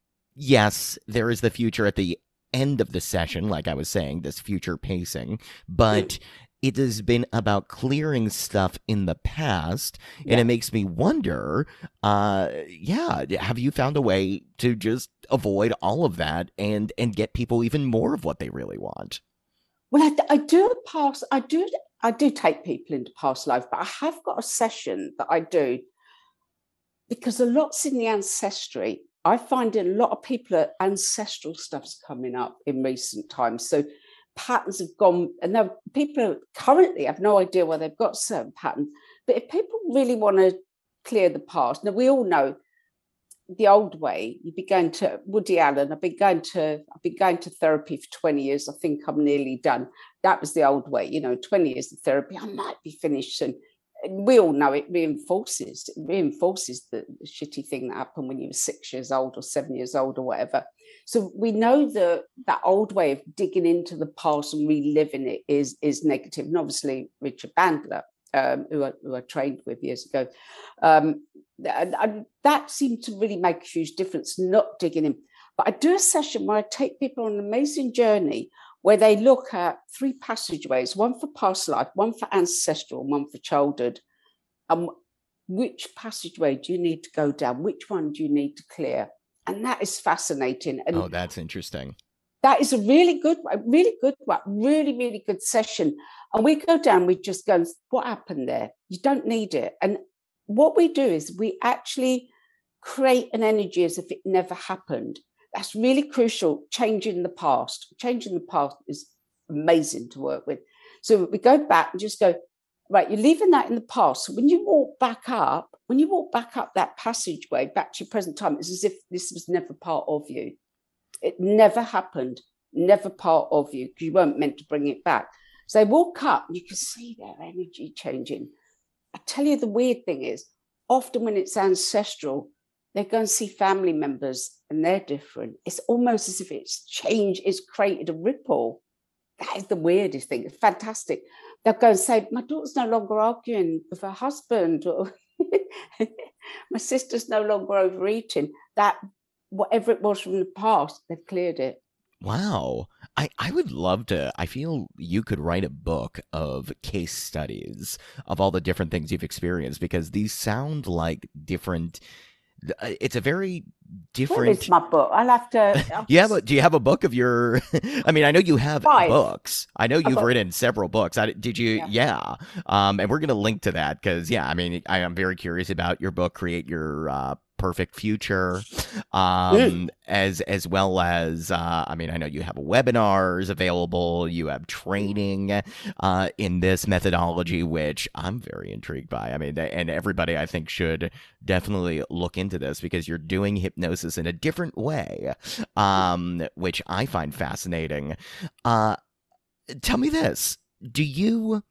yes, there is the future at the end of the session, like I was saying, this future pacing, but mm. it has been about clearing stuff in the past, yeah. and it makes me wonder, uh, yeah, have you found a way to just avoid all of that and and get people even more of what they really want? Well, I, I do pass, I do, I do take people into past life, but I have got a session that I do because a lot's in the ancestry. I find a lot of people, are, ancestral stuff's coming up in recent times. So patterns have gone, and now people currently have no idea why they've got certain patterns. But if people really want to clear the past, now we all know the old way. You've been going to Woody Allen. I've been going to I've been going to therapy for twenty years. I think I'm nearly done. That was the old way, you know, twenty years of therapy. I might be finished soon. We all know it reinforces it reinforces the, the shitty thing that happened when you were six years old or seven years old or whatever. So we know that that old way of digging into the past and reliving it is is negative. And obviously Richard Bandler, um, who, I, who I trained with years ago, um, and, and that seemed to really make a huge difference, not digging in. But I do a session where I take people on an amazing journey where they look at three passageways, one for past life, one for ancestral, one for childhood. And which passageway do you need to go down? Which one do you need to clear? And that is fascinating. And oh, that's interesting. that is a really good, a really good one, really, really good session. And we go down, we just go, what happened there? You don't need it. And what we do is we actually create an energy as if it never happened. That's really crucial. Changing the past. Changing the past is amazing to work with. So we go back and just go, right, you're leaving that in the past. So when you walk back up, when you walk back up that passageway, back to your present time, it's as if this was never part of you. It never happened, never part of you, because you weren't meant to bring it back. So they walk up and you can see their energy changing. I tell you, the weird thing is, often when it's ancestral, they go and see family members and they're different. It's almost as if it's changed, it's created a ripple. That is the weirdest thing. It's fantastic. They'll go and say, my daughter's no longer arguing with her husband, or my sister's no longer overeating. That, whatever it was from the past, they've cleared it. Wow. I, I would love to. I feel you could write a book of case studies of all the different things you've experienced, because these sound like different. It's a very different. Where is my book? I'll have to. I'll you have a, do you have a book of your? I mean, I know you have Five. books. I know you've got- written several books. I, did you? Yeah. Yeah. yeah. Um, and we're going to link to that because, yeah, I mean, I am very curious about your book, Create Your uh, Perfect Future, um, Mm. as as well as, uh, I mean, I know you have webinars available. You have training uh, in this methodology, which I'm very intrigued by. I mean, and everybody I think should definitely look into this because you're doing hypnosis in a different way, um, which I find fascinating. Uh, tell me this. Do you,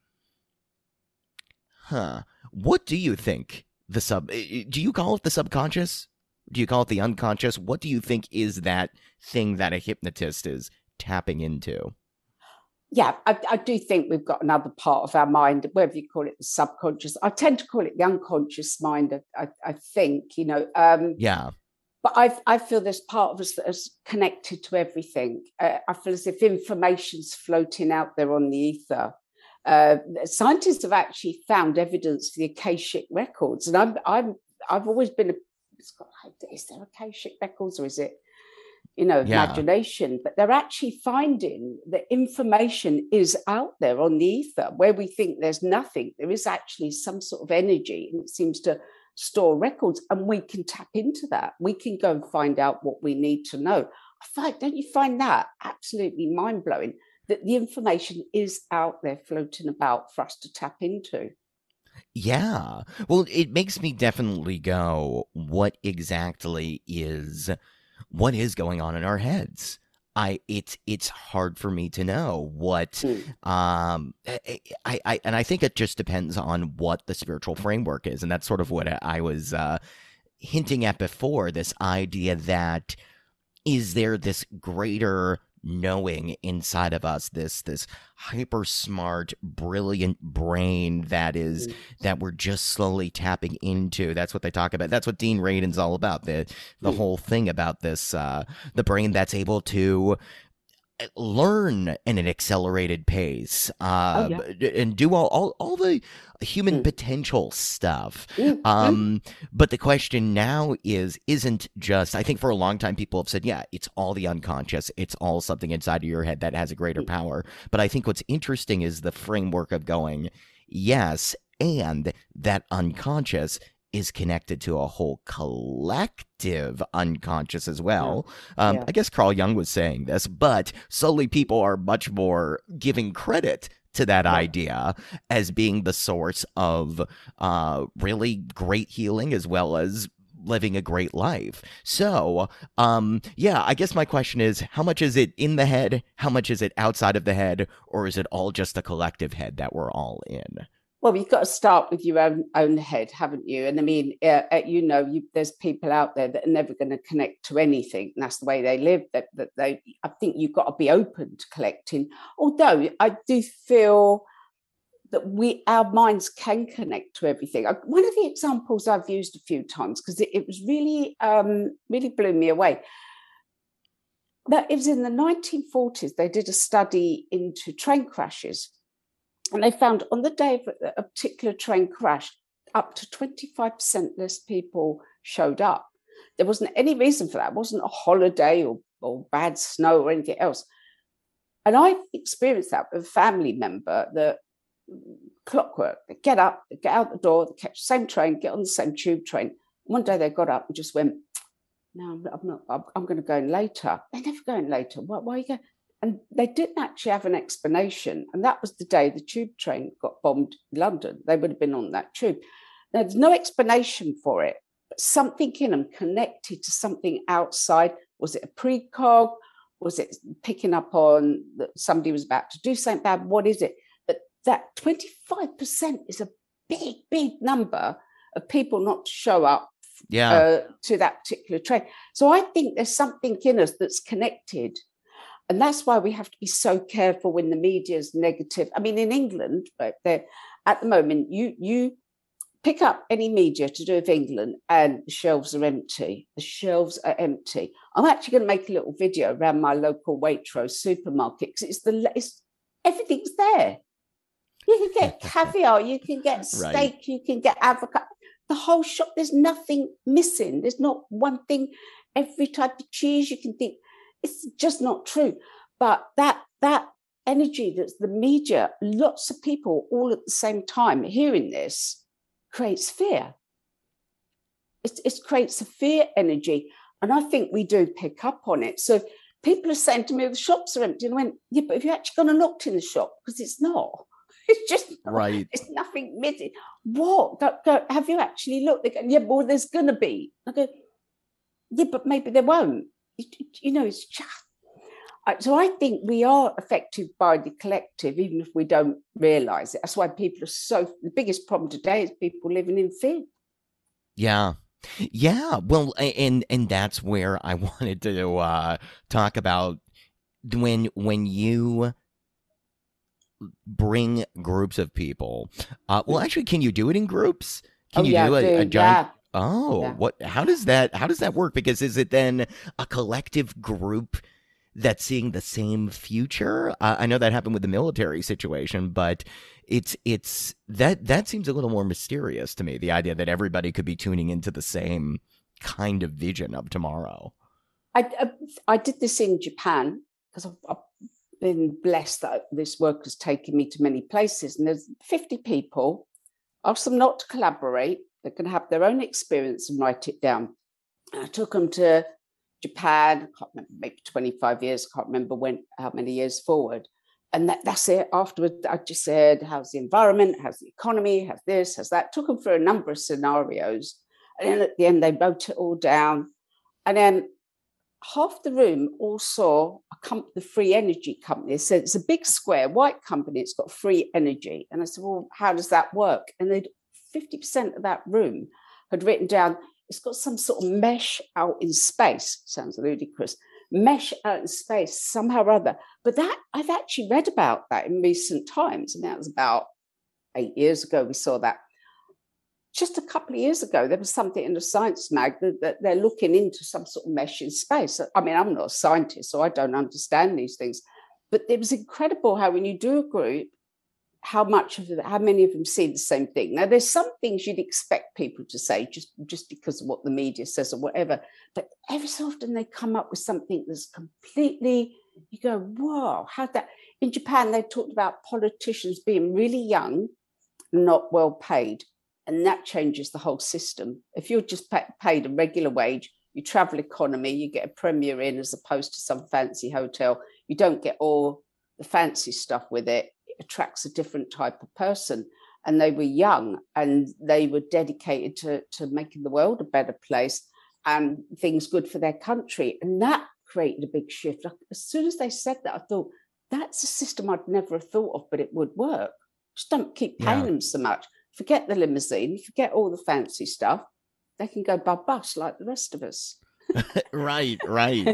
huh, what do you think the sub, do you call it the subconscious? Do you call it the unconscious? What do you think is that thing that a hypnotist is tapping into? Yeah, I, I do think we've got another part of our mind, whether you call it the subconscious. I tend to call it the unconscious mind, I, I, I think, you know. Um, Yeah. But I, I feel there's part of us that is connected to everything. Uh, I feel as if information's floating out there on the ether. Uh, scientists have actually found evidence for the Akashic records. And I'm, I'm, I've always been, a, it's got, is there Akashic records or is it, you know, Yeah. imagination? But they're actually finding that information is out there on the ether where we think there's nothing. There is actually some sort of energy, and it seems to store records, and we can tap into that. We can go and find out what we need to know. I find, don't you find that absolutely mind-blowing, that the information is out there floating about for us to tap into? Yeah. Well, it makes me definitely go, what exactly is what is going on in our heads? I it's it's hard for me to know what Mm. um I, I, I and I think it just depends on what the spiritual framework is, and that's sort of what I was uh hinting at before, this idea that is there this greater knowing inside of us, this this hyper smart, brilliant brain that is Mm. that we're just slowly tapping into. That's what they talk about. That's what Dean Radin's all about. The the Mm. whole thing about this, uh, the brain that's able to learn in an accelerated pace, uh, Oh, yeah. and do all, all, all the human Mm. potential stuff. Mm. Um, but the question now is, isn't just, I think for a long time people have said, yeah, it's all the unconscious. It's all something inside of your head that has a greater Mm. power. But I think what's interesting is the framework of going, yes, and that unconscious is connected to a whole collective unconscious as well. Um, Yeah. I guess Carl Jung was saying this, but slowly people are much more giving credit to that Yeah. idea as being the source of uh, really great healing as well as living a great life. So, um, yeah, I guess my question is, how much is it in the head? How much is it outside of the head? Or is it all just a collective head that we're all in? Well, you've got to start with your own own head, haven't you? And I mean, uh, uh, you know, you, there's people out there that are never going to connect to anything, and that's the way they live. That, that they, I think you've got to be open to collecting. Although I do feel that we, our minds can connect to everything. I, one of the examples I've used a few times because it, it was really, um, really blew me away. that it was in the nineteen forties. They did a study into train crashes, and they found on the day of a particular train crash, up to twenty-five percent less people showed up. There wasn't any reason for that. It wasn't a holiday or, or bad snow or anything else. And I experienced that with a family member, that clockwork. They get up, they get out the door, they catch the same train, get on the same tube train. One day they got up and just went, no, I'm not, I'm, I'm going to go in later. They never go in later. Why, why are you going? And they didn't actually have an explanation. And that was the day the tube train got bombed in London. They would have been on that tube. Now, there's no explanation for it, but something in them connected to something outside. Was it a precog? Was it picking up on that somebody was about to do something bad? What is it? But that twenty-five percent is a big, big number of people not to show up yeah. uh, to that particular train. So I think there's something in us that's connected. And that's why we have to be so careful when the media is negative. I mean, in England, right, at the moment, you you pick up any media to do with England and the shelves are empty. The shelves are empty. I'm actually going to make a little video around my local Waitrose supermarket because it's the it's, everything's there. You can get caviar, you can get steak, right. You can get avocado. The whole shop, there's nothing missing. There's not one thing. Every type of cheese you can think. It's just not true. But that that energy that's the media, lots of people all at the same time hearing this, creates fear. It, it creates a fear energy. And I think we do pick up on it. So people are saying to me, the shops are empty. And I went, yeah, but have you actually gone and looked in the shop? Because it's not. It's just not. Right. It's nothing missing. What? Go, go, have you actually looked? They go, yeah, well, there's going to be. I go, yeah, but maybe there won't. You, you know, it's just. So I think we are affected by the collective, even if we don't realise it. That's why people are so, the biggest problem today is people living in fear. Yeah. Yeah. Well, and and that's where I wanted to uh, talk about when when you bring groups of people. Uh, well, actually, can you do it in groups? Can oh, you yeah, do a, a giant? Yeah. Oh, yeah. what? How does that? How does that work? Because is it then a collective group that's seeing the same future? Uh, I know that happened with the military situation, but it's it's that that seems a little more mysterious to me. The idea that everybody could be tuning into the same kind of vision of tomorrow. I I, I did this in Japan because I've, I've been blessed that this work has taken me to many places, and there's fifty people. Asked them not to collaborate. They can have their own experience and write it down. And I took them to Japan, I can't remember, maybe twenty-five years, I can't remember when, how many years forward. And that, that's it. Afterwards, I just said, how's the environment? How's the economy? How's this? How's that? Took them through a number of scenarios. And then at the end, they wrote it all down. And then half the room all saw a company, the Free Energy Company. They said, it's a big square, white company. It's got free energy. And I said, well, how does that work? And they'd fifty percent of that room had written down, it's got some sort of mesh out in space. Sounds ludicrous. Mesh out in space, somehow or other. But that I've actually read about that in recent times. And that was about eight years ago we saw that. Just a couple of years ago, there was something in the Science mag that, that they're looking into some sort of mesh in space. I mean, I'm not a scientist, so I don't understand these things. But it was incredible how when you do a group, how much of it, how many of them see the same thing. Now, there's some things you'd expect people to say just, just because of what the media says or whatever, but every so often they come up with something that's completely, you go, whoa, how'd that? In Japan, they talked about politicians being really young, not well paid, and that changes the whole system. If you're just paid a regular wage, you travel economy, you get a Premier Inn as opposed to some fancy hotel, you don't get all the fancy stuff with it. Attracts a different type of person. And they were young and they were dedicated to, to making the world a better place and things good for their country. And that created a big shift. As soon as they said that, I thought, that's a system I'd never have thought of, but it would work. Just don't keep paying yeah. them so much. Forget the limousine, forget all the fancy stuff. They can go bust like the rest of us. Right, right.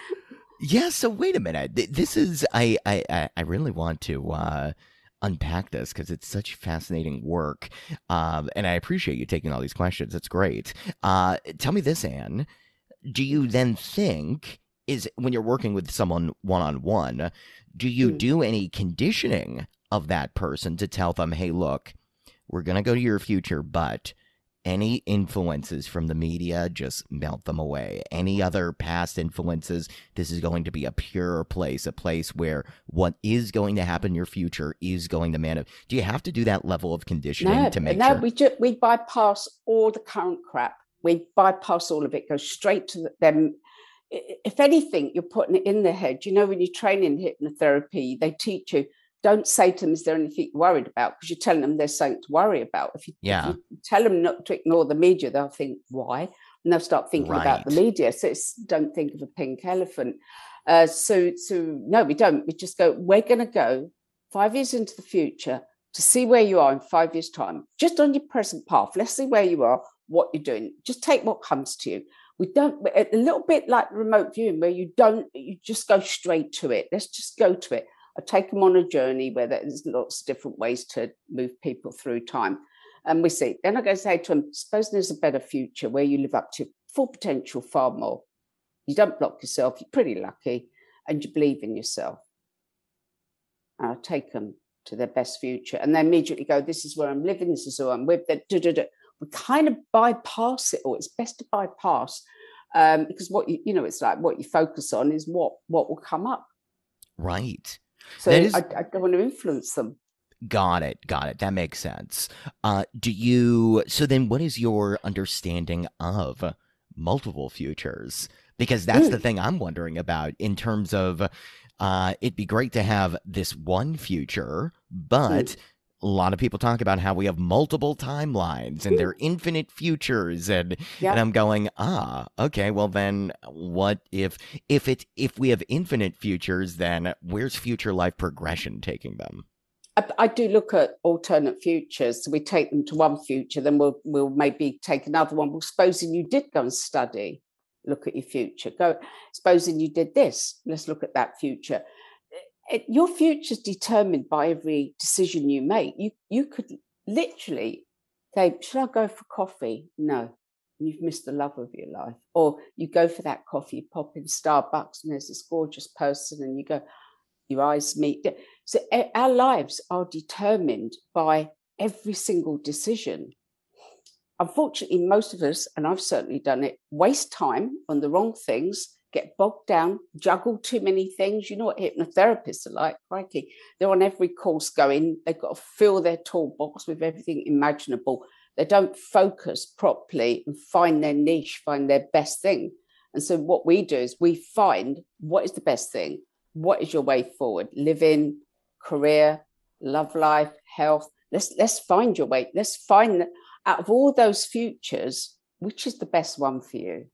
Yeah, so wait a minute. This is, I I, I really want to uh, unpack this because it's such fascinating work. Um, and I appreciate you taking all these questions. It's great. Uh, tell me this, Anne. Do you then think is when you're working with someone one-on-one, do you Mm. do any conditioning of that person to tell them, hey, look, we're going to go to your future, but any influences from the media, just melt them away. Any other past influences, this is going to be a pure place, a place where what is going to happen in your future is going to manifest. Do you have to do that level of conditioning No, to make no, sure? we ju- we bypass all the current crap. We bypass all of it, go straight to them. If anything, you're putting it in their head. You know, when you train in hypnotherapy, they teach you, don't say to them, is there anything you're worried about? Because you're telling them there's something to worry about. If you, Yeah. if you tell them not to ignore the media, they'll think, why? And they'll start thinking about the Right. media. So it's, don't think of a pink elephant. Uh, so, so no, we don't. We just go, we're going to go five years into the future to see where you are in five years' time, just on your present path. Let's see where you are, what you're doing. Just take what comes to you. We don't, a little bit like remote viewing, where you don't, you just go straight to it. Let's just go to it. I take them on a journey where there's lots of different ways to move people through time. And we see, then I go say to them, suppose there's a better future where you live up to full potential far more. You don't block yourself, you're pretty lucky, and you believe in yourself. And I take them to their best future. And they immediately go, this is where I'm living, this is who I'm with. We kind of bypass it all. It's best to bypass um, because what you, you know, it's like what you focus on is what, what will come up. Right. So That is- I, I don't want to influence them. Got it. Got it. That makes sense. Uh, do you, so then what is your understanding of multiple futures? Because that's Mm. the thing I'm wondering about in terms of, uh, it'd be great to have this one future, but Mm. a lot of people talk about how we have multiple timelines and they're infinite futures. And, Yeah. and I'm going, ah, okay, well then what if, if it, if we have infinite futures, then where's future life progression taking them? I, I do look at alternate futures. So we take them to one future, then we'll we'll maybe take another one. Well, supposing you did go and study, look at your future. Go, supposing you did this, let's look at that future. It, your future is determined by every decision you make. You you could literally say, should I go for coffee? No, you've missed the love of your life. Or you go for that coffee, you pop in Starbucks and there's this gorgeous person and you go, your eyes meet. So our lives are determined by every single decision. Unfortunately, most of us, and I've certainly done it, waste time on the wrong things, get bogged down, juggle too many things. You know what hypnotherapists are like, crikey. They're on every course going, they've got to fill their toolbox with everything imaginable. They don't focus properly and find their niche, find their best thing. And so what we do is we find what is the best thing. What is your way forward? Living, career, love life, health. Let's let's find your way. Let's find that out of all those futures, which is the best one for you?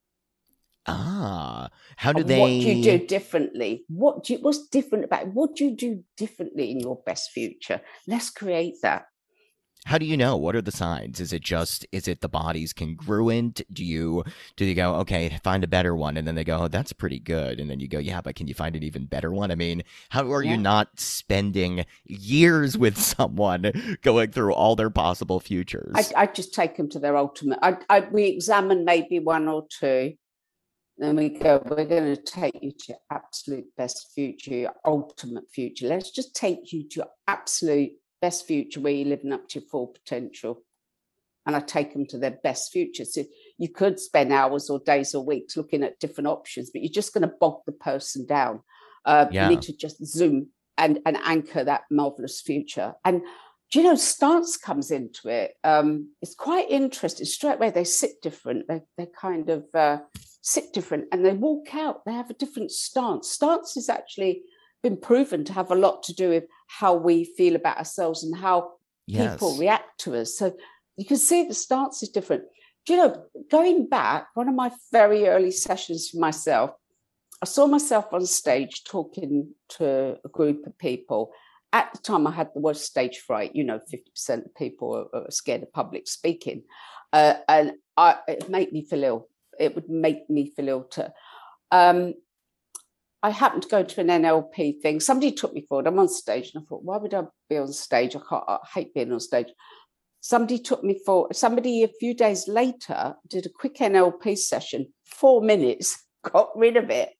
Ah, how do And they? what do you do differently? What do you, what's different about it? What do you do differently in your best future? Let's create that. How do you know? What are the signs? Is it just, is it the body's congruent? Do you, do you go, okay, find a better one? And then they go, oh, that's pretty good. And then you go, yeah, but can you find an even better one? I mean, how are Yeah. you not spending years with someone going through all their possible futures? I, I just take them to their ultimate. I, I, we examine maybe one or two. Then we go, we're going to take you to your absolute best future, your ultimate future. Let's just take you to your absolute best future where you're living up to your full potential. And I take them to their best future. So you could spend hours or days or weeks looking at different options, but you're just going to bog the person down. Uh, Yeah. You need to just zoom and, and anchor that marvelous future. And do you know, stance comes into it. Um, it's quite interesting. Straight away, they sit different. They, they kind of uh, sit different and they walk out. They have a different stance. Stance has actually been proven to have a lot to do with how we feel about ourselves and how Yes. people react to us. So you can see the stance is different. Do you know, going back, one of my very early sessions for myself, I saw myself on stage talking to a group of people. At the time, I had the worst stage fright. You know, fifty percent of people are, are scared of public speaking. Uh, and I, it made me feel ill. It would make me feel ill too. Um, I happened to go to an N L P thing. Somebody took me forward. I'm on stage. And I thought, why would I be on stage? I, can't, I hate being on stage. Somebody took me forward. Somebody a few days later did a quick N L P session, four minutes, got rid of it.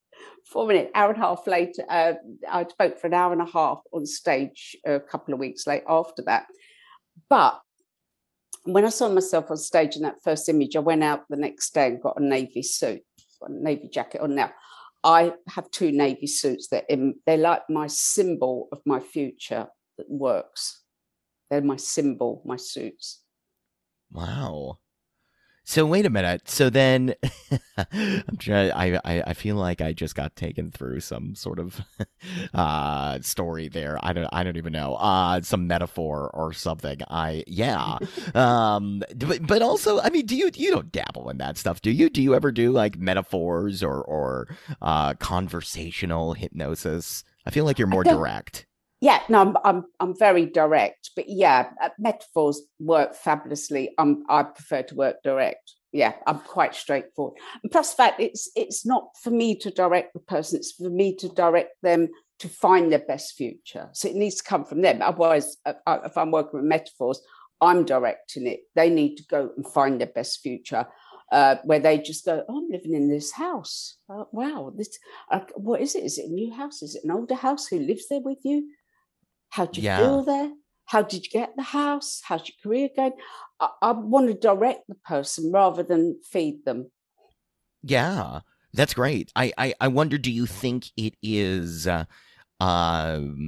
four minutes, hour and a half later, uh, I spoke for an hour and a half on stage a couple of weeks late after that. But when I saw myself on stage in that first image, I went out the next day and got a navy suit, got a navy jacket on now. I have two navy suits that in, they're like my symbol of my future that works. They're my symbol, my suits. Wow. So wait a minute. So then, I'm trying. I, I I feel like I just got taken through some sort of uh, story there. I don't. I don't even know. Uh, some metaphor or something. I yeah. um. But but also, I mean, do you you don't dabble in that stuff, do you? Do you ever do like metaphors or or uh, conversational hypnosis? I feel like you're more direct. Yeah, no, I'm I'm I'm very direct, but yeah, metaphors work fabulously. Um, I prefer to work direct. Yeah, I'm quite straightforward. And plus, the fact it's it's not for me to direct the person; it's for me to direct them to find their best future. So it needs to come from them. Otherwise, if I'm working with metaphors, I'm directing it. They need to go and find their best future. Uh, where they just go, oh, I'm living in this house. Uh, wow, this uh, what is it? Is it a new house? Is it an older house? Who lives there with you? How do you yeah. feel there? How did you get the house? How's your career going? I, I want to direct the person rather than feed them. Yeah, that's great. I, I, I wonder, do you think it is, uh, um,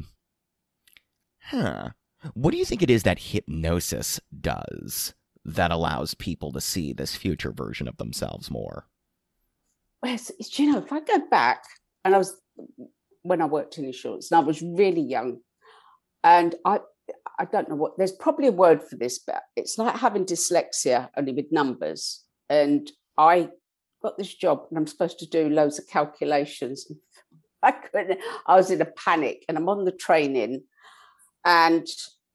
huh, what do you think it is that hypnosis does that allows people to see this future version of themselves more? Well, it's, it's, you know, if I go back, and I was, when I worked in insurance, and I was really young, and I I don't know what, there's probably a word for this, but it's like having dyslexia only with numbers. And I got this job and I'm supposed to do loads of calculations. I couldn't, I was in a panic and I'm on the training and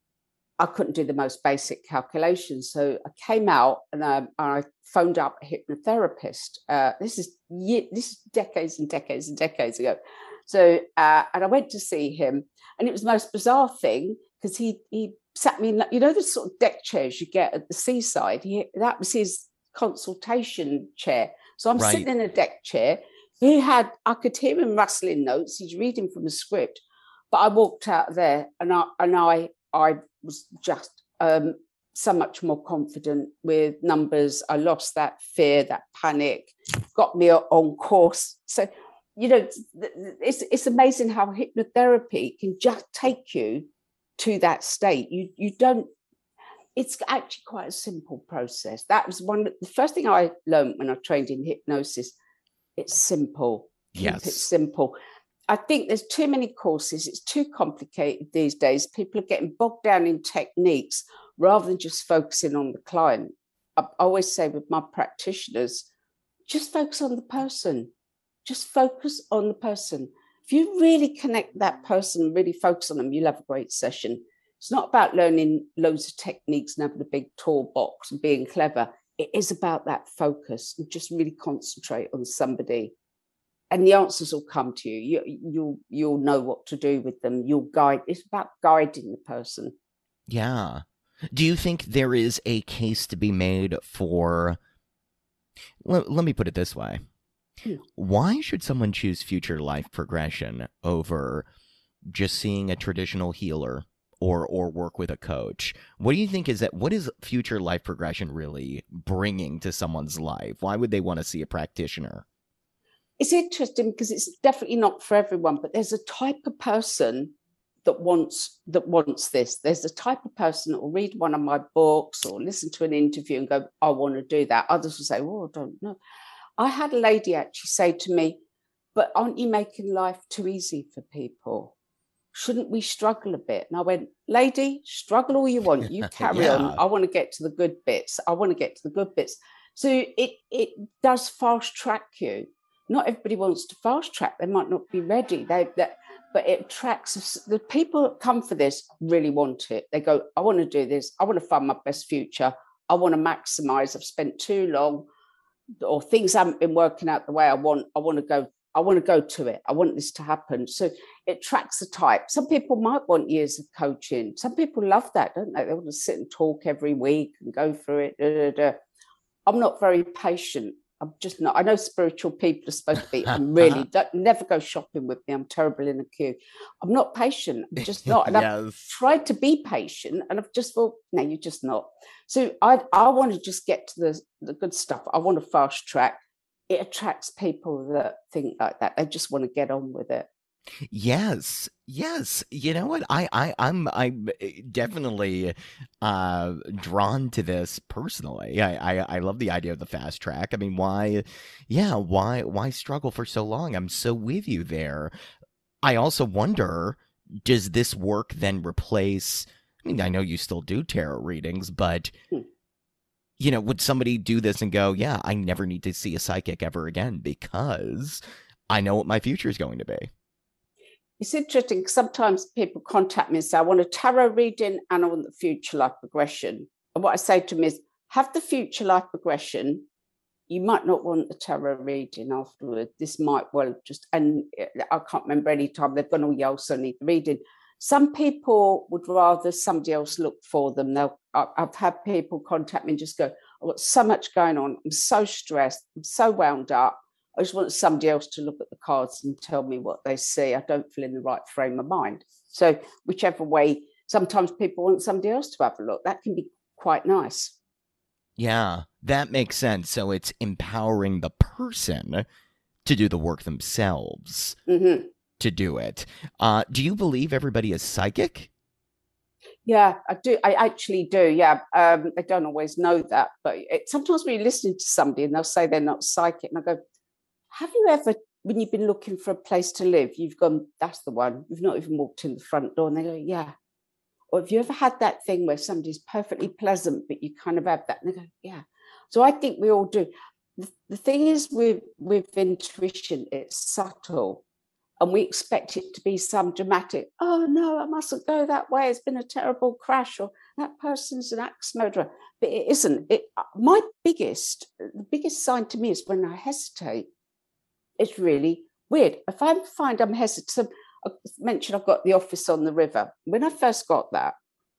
I couldn't do the most basic calculations. So I came out and um, I phoned up a hypnotherapist. Uh, this is year, this is decades and decades and decades ago. So, uh, and I went to see him, and it was the most bizarre thing because he he sat me in, you know, the sort of deck chairs you get at the seaside. He, that was his consultation chair. So I'm right. sitting in a deck chair. He had, I could hear him rustling notes. He's reading from the script, but I walked out there, and I and I I was just um, so much more confident with numbers. I lost that fear, that panic, got me on course. So. You know, it's it's amazing how hypnotherapy can just take you to that state. You you don't. It's actually quite a simple process. That was one of the first thing I learned when I trained in hypnosis. It's simple. Keep yes. it simple. I think there's too many courses. It's too complicated these days. People are getting bogged down in techniques rather than just focusing on the client. I always say with my practitioners, just focus on the person. Just focus on the person. If you really connect that person, really focus on them, you'll have a great session. It's not about learning loads of techniques and having a big toolbox and being clever. It is about that focus and just really concentrate on somebody. And the answers will come to you. you you'll, you'll know what to do with them. You'll guide. It's about guiding the person. Yeah. Do you think there is a case to be made for, let, let me put it this way. Why should someone choose future life progression over just seeing a traditional healer or or work with a coach? What do you think is that? What is future life progression really bringing to someone's life? Why would they want to see a practitioner? It's interesting because it's definitely not for everyone, but there's a type of person that wants that wants this. There's a type of person that will read one of my books or listen to an interview and go, I want to do that. Others will say, oh, I don't know. I had a lady actually say to me, but aren't you making life too easy for people? Shouldn't we struggle a bit? And I went, lady, struggle all you want. You carry yeah. on. I want to get to the good bits. I want to get to the good bits. So it it does fast track you. Not everybody wants to fast track. They might not be ready. They that, but it attracts the people that come for this really want it. They go, I want to do this. I want to find my best future. I want to maximize. I've spent too long. Or things haven't been working out the way I want. I want to go. I want to go to it. I want this to happen. So it tracks the type. Some people might want years of coaching. Some people love that, don't they? They want to sit and talk every week and go through it. Da, da, da. I'm not very patient. I'm just not. I know spiritual people are supposed to be. I'm really don't never go shopping with me. I'm terrible in a queue. I'm not patient. I'm just not. And Yes. I've tried to be patient, and I've just thought, no, you're just not. So I I want to just get to the the good stuff. I want to fast track. It attracts people that think like that. They just want to get on with it. Yes, yes. You know what? I, I, I'm, I'm definitely uh, drawn to this personally. I, I, I love the idea of the fast track. I mean, why? Yeah, why, why struggle for so long? I'm so with you there. I also wonder, does this work then replace? I mean, I know you still do tarot readings, but Hmm. you know, would somebody do this and go, "Yeah, I never need to see a psychic ever again because I know what my future is going to be"? It's interesting. Sometimes people contact me and say, I want a tarot reading and I want the future life progression. And what I say to them is, have the future life progression. You might not want the tarot reading afterward. This might well just, and I can't remember any time they've gone, oh, yeah, I also need the reading. Some people would rather somebody else look for them. They'll, I've had people contact me and just go, I've got so much going on. I'm so stressed. I'm so wound up. I just want somebody else to look at the cards and tell me what they see. I don't feel in the right frame of mind. So whichever way, sometimes people want somebody else to have a look. That can be quite nice. Yeah, that makes sense. So it's empowering the person to do the work themselves, Mm-hmm. to do it. Uh, do you believe everybody is psychic? Yeah, I do. I actually do. Yeah. Um, they don't always know that. But it, sometimes when you're listening to somebody and they'll say they're not psychic, and I go, have you ever, when you've been looking for a place to live, you've gone, that's the one. You've not even walked in the front door. And they go, yeah. Or have you ever had that thing where somebody's perfectly pleasant, but you kind of have that? And they go, yeah. So I think we all do. The, the thing is with, with intuition, it's subtle. And we expect it to be some dramatic, oh, no, I mustn't go that way. It's been a terrible crash, or that person's an axe murderer. But it isn't. It, my biggest, the biggest sign to me is when I hesitate. It's really weird. If I find I'm hesitant, I mentioned I've got the office on the river. When I first got that,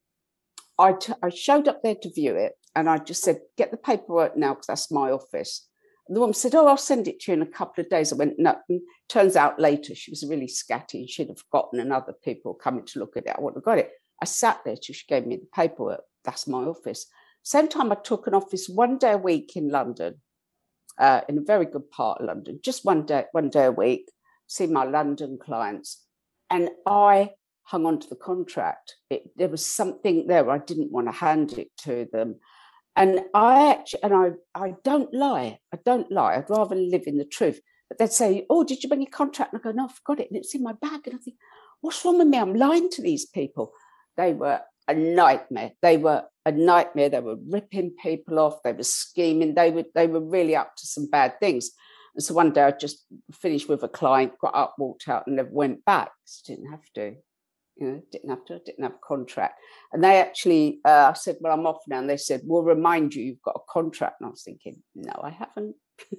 I, t- I showed up there to view it, and I just said, get the paperwork now because that's my office. And the woman said, oh, I'll send it to you in a couple of days. I went, no. And turns out later she was really scatty and she'd have forgotten, and other people coming to look at it, I wouldn't have got it. I sat there till she gave me the paperwork. That's my office. Same time I took an office one day a week in London. Uh, in a very good part of London, just one day, one day a week, see my London clients. And I hung on to the contract. It, there was something there. I didn't want to hand it to them. And I actually, and I, I don't lie. I don't lie. I'd rather live in the truth. But they'd say, oh, did you bring your contract? And I go, no, I forgot it. And it's in my bag. And I think, what's wrong with me? I'm lying to these people. They were a nightmare. They were a nightmare. They were ripping people off. They were scheming. They were they were really up to some bad things. And so one day I just finished with a client, got up, walked out, and never went back. Just didn't have to, you know, didn't have to, didn't have a contract. And they actually, uh, I said, well, I'm off now. And they said, we'll remind you, you've got a contract. And I was thinking, no, I haven't.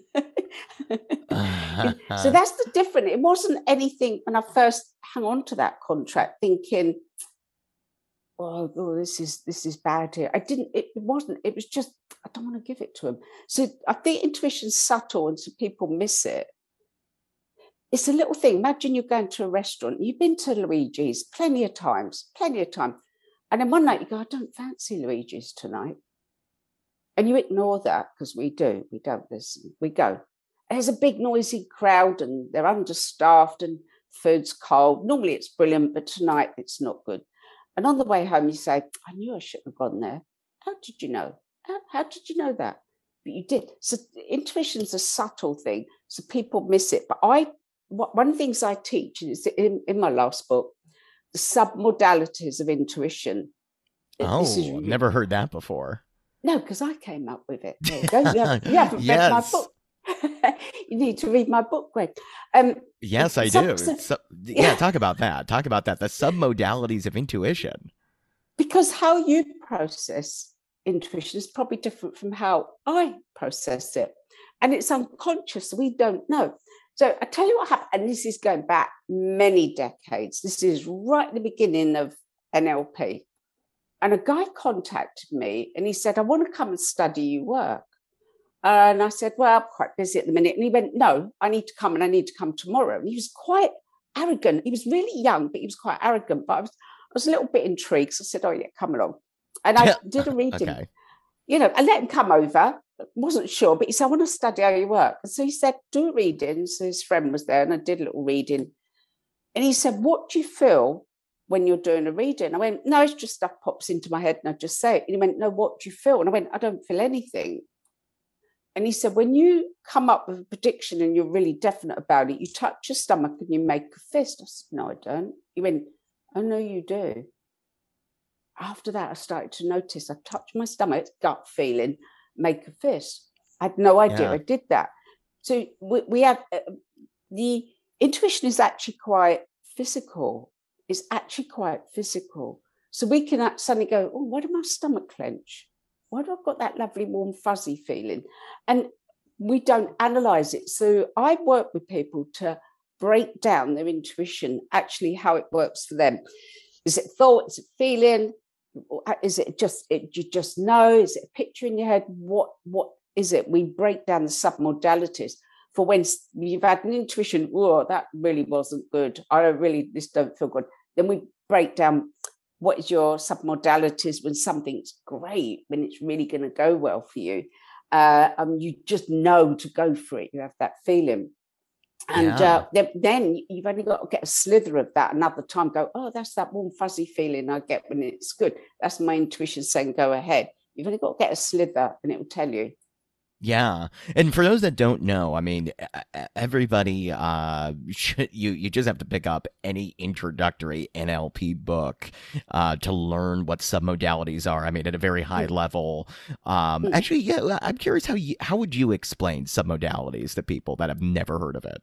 So that's the difference. It wasn't anything when I first hung on to that contract thinking, oh, oh, this is this is bad here. I didn't, it wasn't, it was just, I don't want to give it to them. So I think intuition's subtle and so people miss it. It's a little thing. Imagine you're going to a restaurant. You've been to Luigi's plenty of times, plenty of times. And then one night you go, I don't fancy Luigi's tonight. And you ignore that because we do. We don't listen. We go. There's a big noisy crowd and they're understaffed and food's cold. Normally it's brilliant, but tonight it's not good. And on the way home, you say, I knew I shouldn't have gone there. How did you know? How, how did you know that? But you did. So intuition's a subtle thing. So people miss it. But I, what, one of the things I teach is in, in my last book, the submodalities of intuition. Oh, this is, I've never heard that before. No, because I came up with it. There you go. You, have, you haven't yes. read my book. You need to read my book, Greg. Um, yes, I sub, do. sub, so, yeah, yeah, talk about that. Talk about that. The submodalities of intuition. Because how you process intuition is probably different from how I process it. And it's unconscious. We don't know. So I tell you what happened. And this is going back many decades. This is right at the beginning of N L P. And a guy contacted me and he said, I want to come and study your work. And I said, well, I'm quite busy at the minute. And he went, no, I need to come and I need to come tomorrow. And he was quite arrogant. He was really young, but he was quite arrogant. But I was, I was a little bit intrigued. So I said, oh, yeah, come along. And I did a reading, okay. you know, I let him come over. Wasn't sure, but he said, I want to study how you work. And so he said, do a reading. So his friend was there and I did a little reading. And he said, what do you feel when you're doing a reading? I went, no, it's just stuff pops into my head and I just say it. And he went, no, what do you feel? And I went, I don't feel anything. And he said, when you come up with a prediction and you're really definite about it, you touch your stomach and you make a fist. I said, no, I don't. He went, oh, no, you do. After that, I started to notice I touched my stomach, gut feeling, make a fist. I had no idea yeah. I did that. So we, we have uh, the intuition is actually quite physical. It's actually quite physical. So we can suddenly go, oh, why did my stomach clench? Why do I got that lovely warm fuzzy feeling? And we don't analyze it. So I work with people to break down their intuition, actually how it works for them. Is it thought? Is it feeling? Is it just, it, you just know? Is it a picture in your head? What, what is it? We break down the submodalities for when you've had an intuition, oh, that really wasn't good. I don't really, this don't feel good. Then we break down what is your submodalities when something's great, when it's really going to go well for you. Uh, um, you just know to go for it. You have that feeling. And yeah. uh, then, then you've only got to get a slither of that another time. Go, oh, that's that warm, fuzzy feeling I get when it's good. That's my intuition saying, go ahead. You've only got to get a slither and it will tell you. Yeah. And for those that don't know, I mean, everybody, uh, should, you, you just have to pick up any introductory N L P book uh, to learn what submodalities are. I mean, at a very high level. Um, actually, yeah, I'm curious how you, how would you explain submodalities to people that have never heard of it?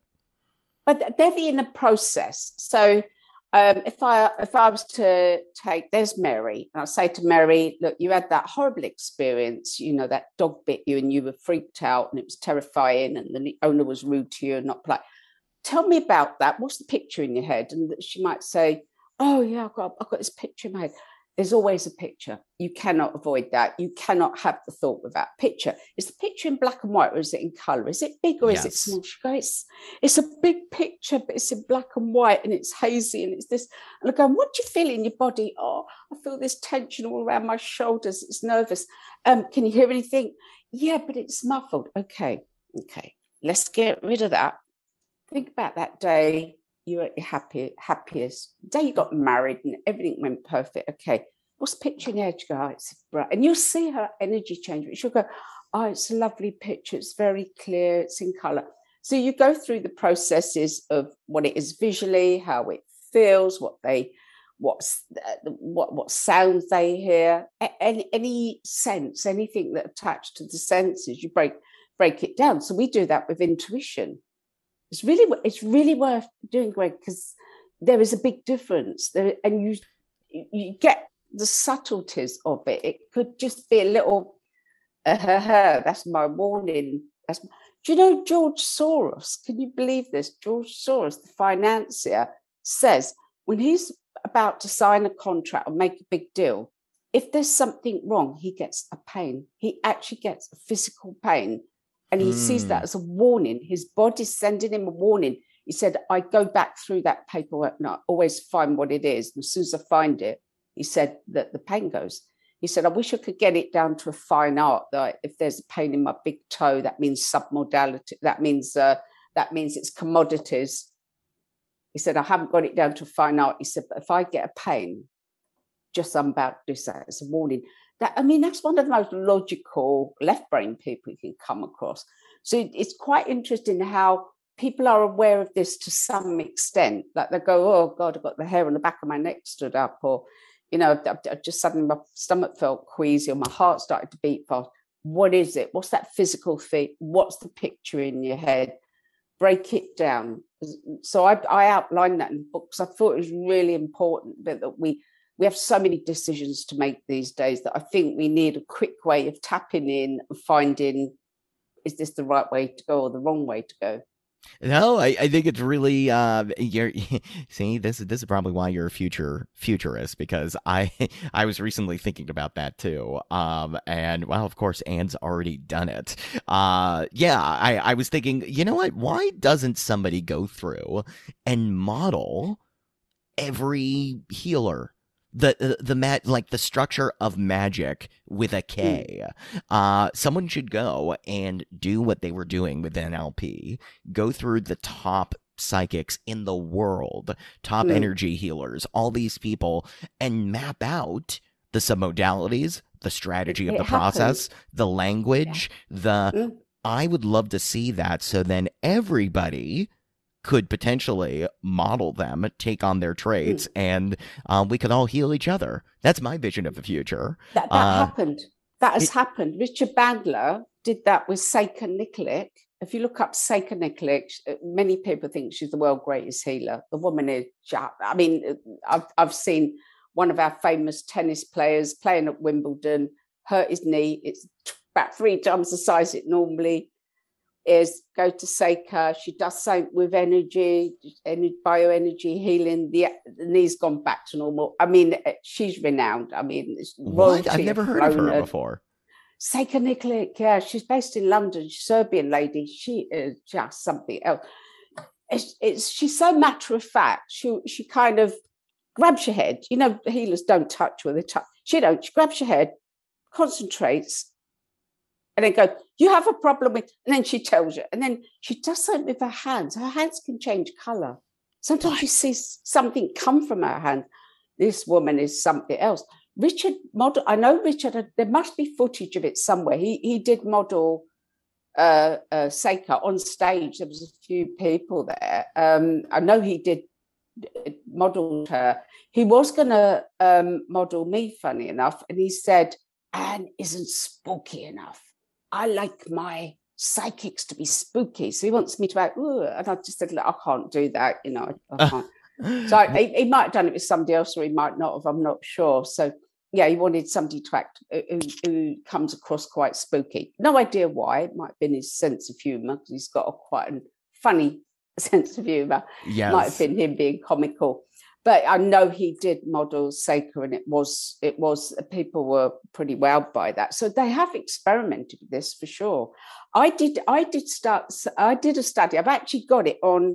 But they're in a process. So um, if I if I was to take, there's Mary, and I say to Mary, look, you had that horrible experience, you know, that dog bit you and you were freaked out and it was terrifying and the owner was rude to you and not polite. Tell me about that. What's the picture in your head? And she might say, oh, yeah, I've got, I've got this picture in my head. There's always a picture. You cannot avoid that. You cannot have the thought without picture. Is the picture in black and white or is it in colour? Is it big or yes. is it small? She goes, it's, it's a big picture, but it's in black and white and it's hazy and it's this. And I go, what do you feel in your body? Oh, I feel this tension all around my shoulders. It's nervous. Um, can you hear anything? Yeah, but it's muffled. Okay, okay. Let's get rid of that. Think about that day. You're at your happy, happiest day you got married and everything went perfect. Okay, what's the picture in your head? You go, oh, it's bright. And you'll see her energy change. But she'll go, oh, it's a lovely picture. It's very clear. It's in colour. So you go through the processes of what it is visually, how it feels, what they, what's, what what sounds they hear, any, any sense, anything that attached to the senses. You break break it down. So we do that with intuition. It's really, it's really worth doing, Greg, because there is a big difference there, and you you get the subtleties of it. It could just be a little, uh, that's my warning. That's, do you know George Soros? Can you believe this? George Soros, the financier, says when he's about to sign a contract or make a big deal, if there's something wrong, he gets a pain. He actually gets a physical pain. And he mm. sees that as a warning. His body's sending him a warning. He said, I go back through that paperwork and I always find what it is. And as soon as I find it, he said that the pain goes. He said, I wish I could get it down to a fine art. That if there's a pain in my big toe, that means submodality. That means uh, that means it's commodities. He said, I haven't got it down to a fine art. He said, but if I get a pain, just I'm about to do that. It's a warning. That, I mean, that's one of the most logical left brain people you can come across. So it's quite interesting how people are aware of this to some extent. Like they go, oh, God, I've got the hair on the back of my neck stood up. Or, you know, I, I just suddenly my stomach felt queasy or my heart started to beat fast. What is it? What's that physical thing? What's the picture in your head? Break it down. So I, I outlined that in the book because I thought it was really important that, that we... We have so many decisions to make these days that I think we need a quick way of tapping in and finding, is this the right way to go or the wrong way to go? No, I, I think it's really uh you're see this is this is probably why you're a future futurist because I I was recently thinking about that too. Um and well of course Anne's already done it. Uh yeah, I I was thinking, you know what? Why doesn't somebody go through and model every healer? The the, the mat like the structure of magic with a Mm. K. Uh, someone should go and do what they were doing with N L P. Go through the top psychics in the world, top Mm. energy healers, all these people, and map out the submodalities, the It, strategy of it the happened. process, the Yeah. language, the. Mm. I would love to see that so then everybody could potentially model them, take on their Mm. traits, and um, we could all heal each other. That's my vision of the future. That that Uh, happened. That has it, happened. Richard Bandler did that with Seika Nikolic. If you look up Seika Nikolic, many people think she's the world's greatest healer. The woman is, I mean, I've, I've seen one of our famous tennis players playing at Wimbledon, hurt his knee. It's about three times the size it normally is. Go to Seika. She does something with energy, energy bioenergy healing. The, the knee's gone back to normal. I mean, she's renowned. I mean, what? I've royalty have never heard of flown her her. before. Seika Nikolic, yeah, she's based in London. She's a Serbian lady. She is just something else. It's, it's she's so matter of fact. She she kind of grabs your head. You know, healers don't touch where they touch. She don't. She grabs your head, concentrates, and then goes, you have a problem with, and then she tells you. And then she does something with her hands. Her hands can change color. Sometimes What? you see something come from her hand. This woman is something else. Richard model. I know Richard. There must be footage of it somewhere. He he did model uh, uh, Seika on stage. There was a few people there. Um, I know he did modeled her. He was going to um, model me, funny enough, and he said, "Anne isn't spooky enough. I like my psychics to be spooky." So he wants me to act, ooh, and I just said, "Look, I can't do that. You know, I, I can't." So I, he, he might have done it with somebody else, or he might not have. I'm not sure. So yeah, he wanted somebody to act who, who comes across quite spooky. No idea why. It might have been his sense of humour because he's got a quite a funny sense of humour. Yes. Might have been him being comical. But I know he did model Seika, and it was it was people were pretty wowed by that. So they have experimented with this for sure. I did I did start I did a study. I've actually got it on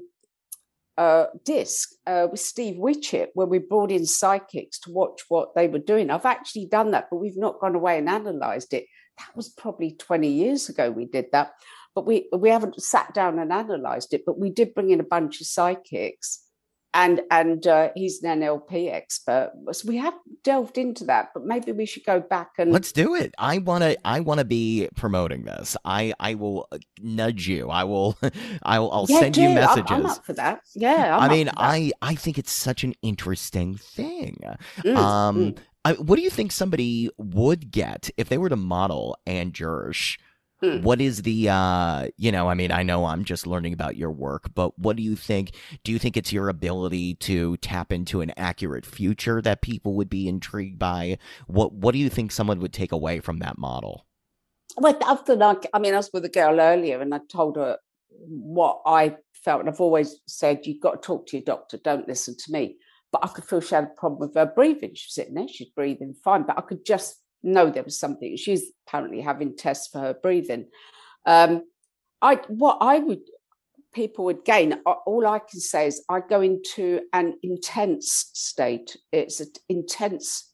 uh, disc uh, with Steve Witchett, where we brought in psychics to watch what they were doing. I've actually done that, but we've not gone away and analysed it. That was probably twenty years ago we did that, but we we haven't sat down and analysed it. But we did bring in a bunch of psychics. And and uh, he's an N L P expert, so we have delved into that. But maybe we should go back and let's do it. I wanna I wanna be promoting this. I I will nudge you. I will I will I'll yeah, send do. you messages. I'm, I'm up for that. Yeah, I'm I mean, up for that. I I think it's such an interesting thing. Mm, Um, mm, I, what do you think somebody would get if they were to model Anne Jursch? mm. What is the uh you know, I mean, I know I'm just learning about your work, but what do you think? Do you think it's your ability to tap into an accurate future that people would be intrigued by? What what do you think someone would take away from that model? Well, after like, I mean, I was with a girl earlier, and I told her what I felt, and I've always said, you've got to talk to your doctor. Don't listen to me. But I could feel she had a problem with her breathing. She was sitting there, she's breathing fine, but I could just know there was something. She's apparently having tests for her breathing. Um, I what I would people would gain. All I can say is I go into an intense state. It's an intense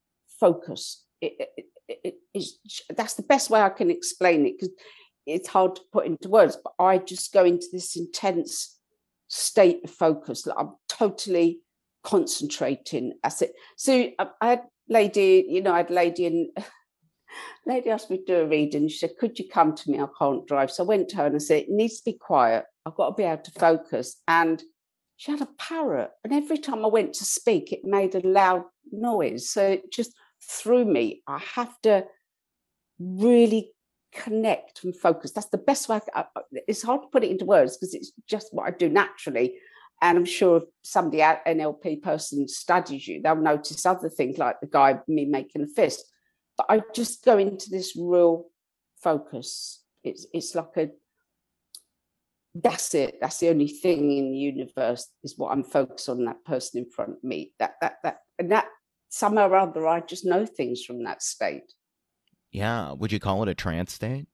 focus. It, it, it, it's, that's the best way I can explain it because it's hard to put into words. But I just go into this intense state of focus. Like I'm totally concentrating. That's it. So I, I had lady, you know, I had lady in. Lady asked me to do a reading. She said, "Could you come to me? I can't drive." So I went to her and I said, "It needs to be quiet. I've got to be able to focus." And she had a parrot. And every time I went to speak, it made a loud noise. So it just threw me. I have to really connect and focus. That's the best way. I, it's hard to put it into words because it's just what I do naturally. And I'm sure if somebody, an N L P person, studies you, they'll notice other things like the guy, me making a fist. But I just go into this real focus. It's it's like a That's it. That's the only thing in the universe is what I'm focused on, that person in front of me. That that that and that somehow or other I just know things from that state. Yeah. Would you call it a trance state?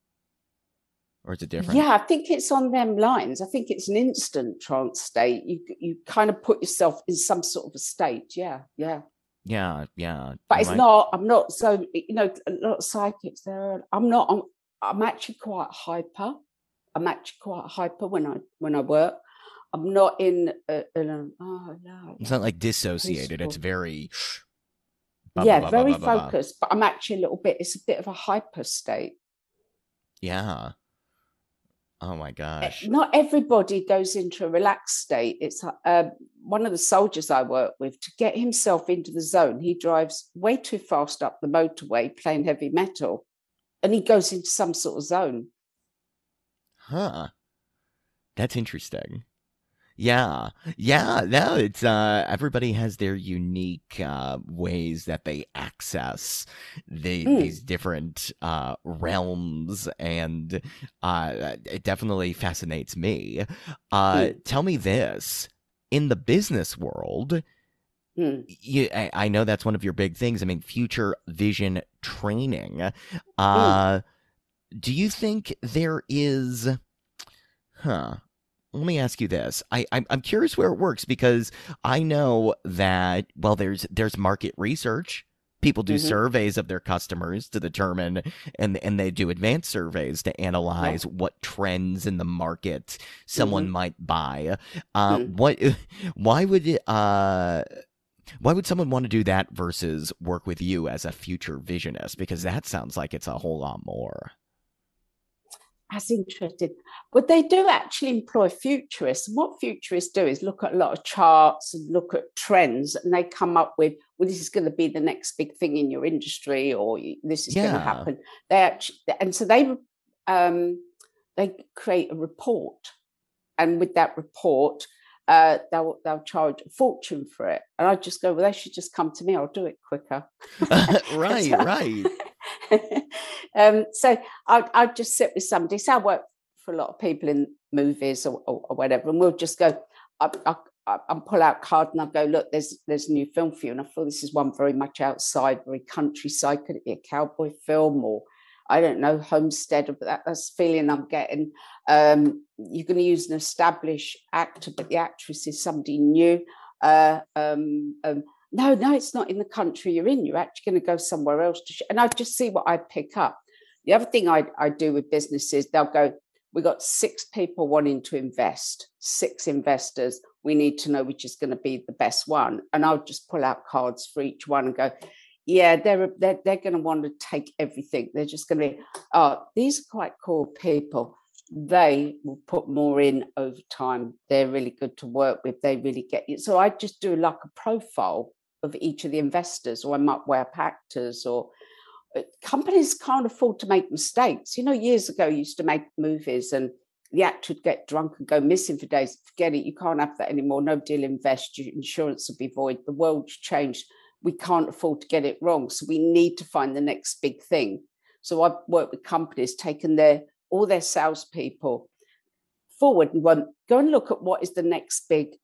Or is it different? Yeah, I think it's on them lines. I think it's an instant trance state. You you kind of put yourself in some sort of a state. Yeah, yeah. Yeah, yeah. But You it's might- not, I'm not so, you know, a lot of psychics there. I'm not, I'm, I'm actually quite hyper. I'm actually quite hyper when I when I work. I'm not in a, in a oh no. It's not like dissociated. It's peaceful. very Yeah, ba, ba, very ba, ba, ba. focused, but I'm actually a little bit, it's a bit of a hyper state. Yeah. Oh my Eh, gosh. Not everybody goes into a relaxed state. It's uh, one of the soldiers I work with, to get himself into the zone, he drives way too fast up the motorway playing heavy metal, and he goes into some sort of zone. Huh. That's interesting. Yeah. Yeah. No, it's uh everybody has their unique uh ways that they access the Mm. these different uh realms, and uh it definitely fascinates me. Uh Mm. tell me this. In the business world, Mm. you, I, I know that's one of your big things. I mean, future vision training. Mm. Uh do you think there is huh let me ask you this. I, I'm I'm curious where it works, because I know that, well, there's there's market research. People do Mhm. surveys of their customers to determine, and and they do advanced surveys to Yeah. analyze what trends in the market someone Mhm. might buy. Uh, Mm. what? Why would it? Uh, why would someone want to do that versus work with you as a future visionist? Because that sounds like it's a whole lot more. That's interesting. But they do actually employ futurists. And what futurists do is look at a lot of charts and look at trends, and they come up with, well, this is going to be the next big thing in your industry, or this is going to Yeah. happen. They actually, and so they um, they create a report, and with that report, uh, they'll they'll charge a fortune for it. And I just go, well, they should just come to me. I'll do it quicker. Right, So- right. um, so I'd, I'd just sit with somebody. So I work for a lot of people in movies or, or, or whatever, and we'll just go, I, I, I, I'll pull out a card and I'll go, look, there's there's a new film for you. And I feel this is one very much outside, very countryside. Could it be a cowboy film, or I don't know, Homestead? But that, that's the feeling I'm getting. Um, you're going to use an established actor, but the actress is somebody new. Uh, um, um, no, no, it's not in the country you're in. You're actually going to go somewhere else to sh-. And I just see what I pick up. The other thing I, I do with businesses, they'll go, we got six people wanting to invest, six investors. We need to know which is going to be the best one. And I'll just pull out cards for each one and go, yeah, they're they're, they're going to want to take everything. They're just going to be, oh, these are quite cool people. They will put more in over time. They're really good to work with. They really get you. So I just do like a profile of each of the investors, or I might wear actors, or companies can't afford to make mistakes. You know, years ago, you used to make movies and the actor would get drunk and go missing for days. Forget it. You can't have that anymore. Nobody will invest. Your insurance will be void. The world's changed. We can't afford to get it wrong. So we need to find the next big thing. So I've worked with companies, taken their all their salespeople forward and went, go and look at what is the next big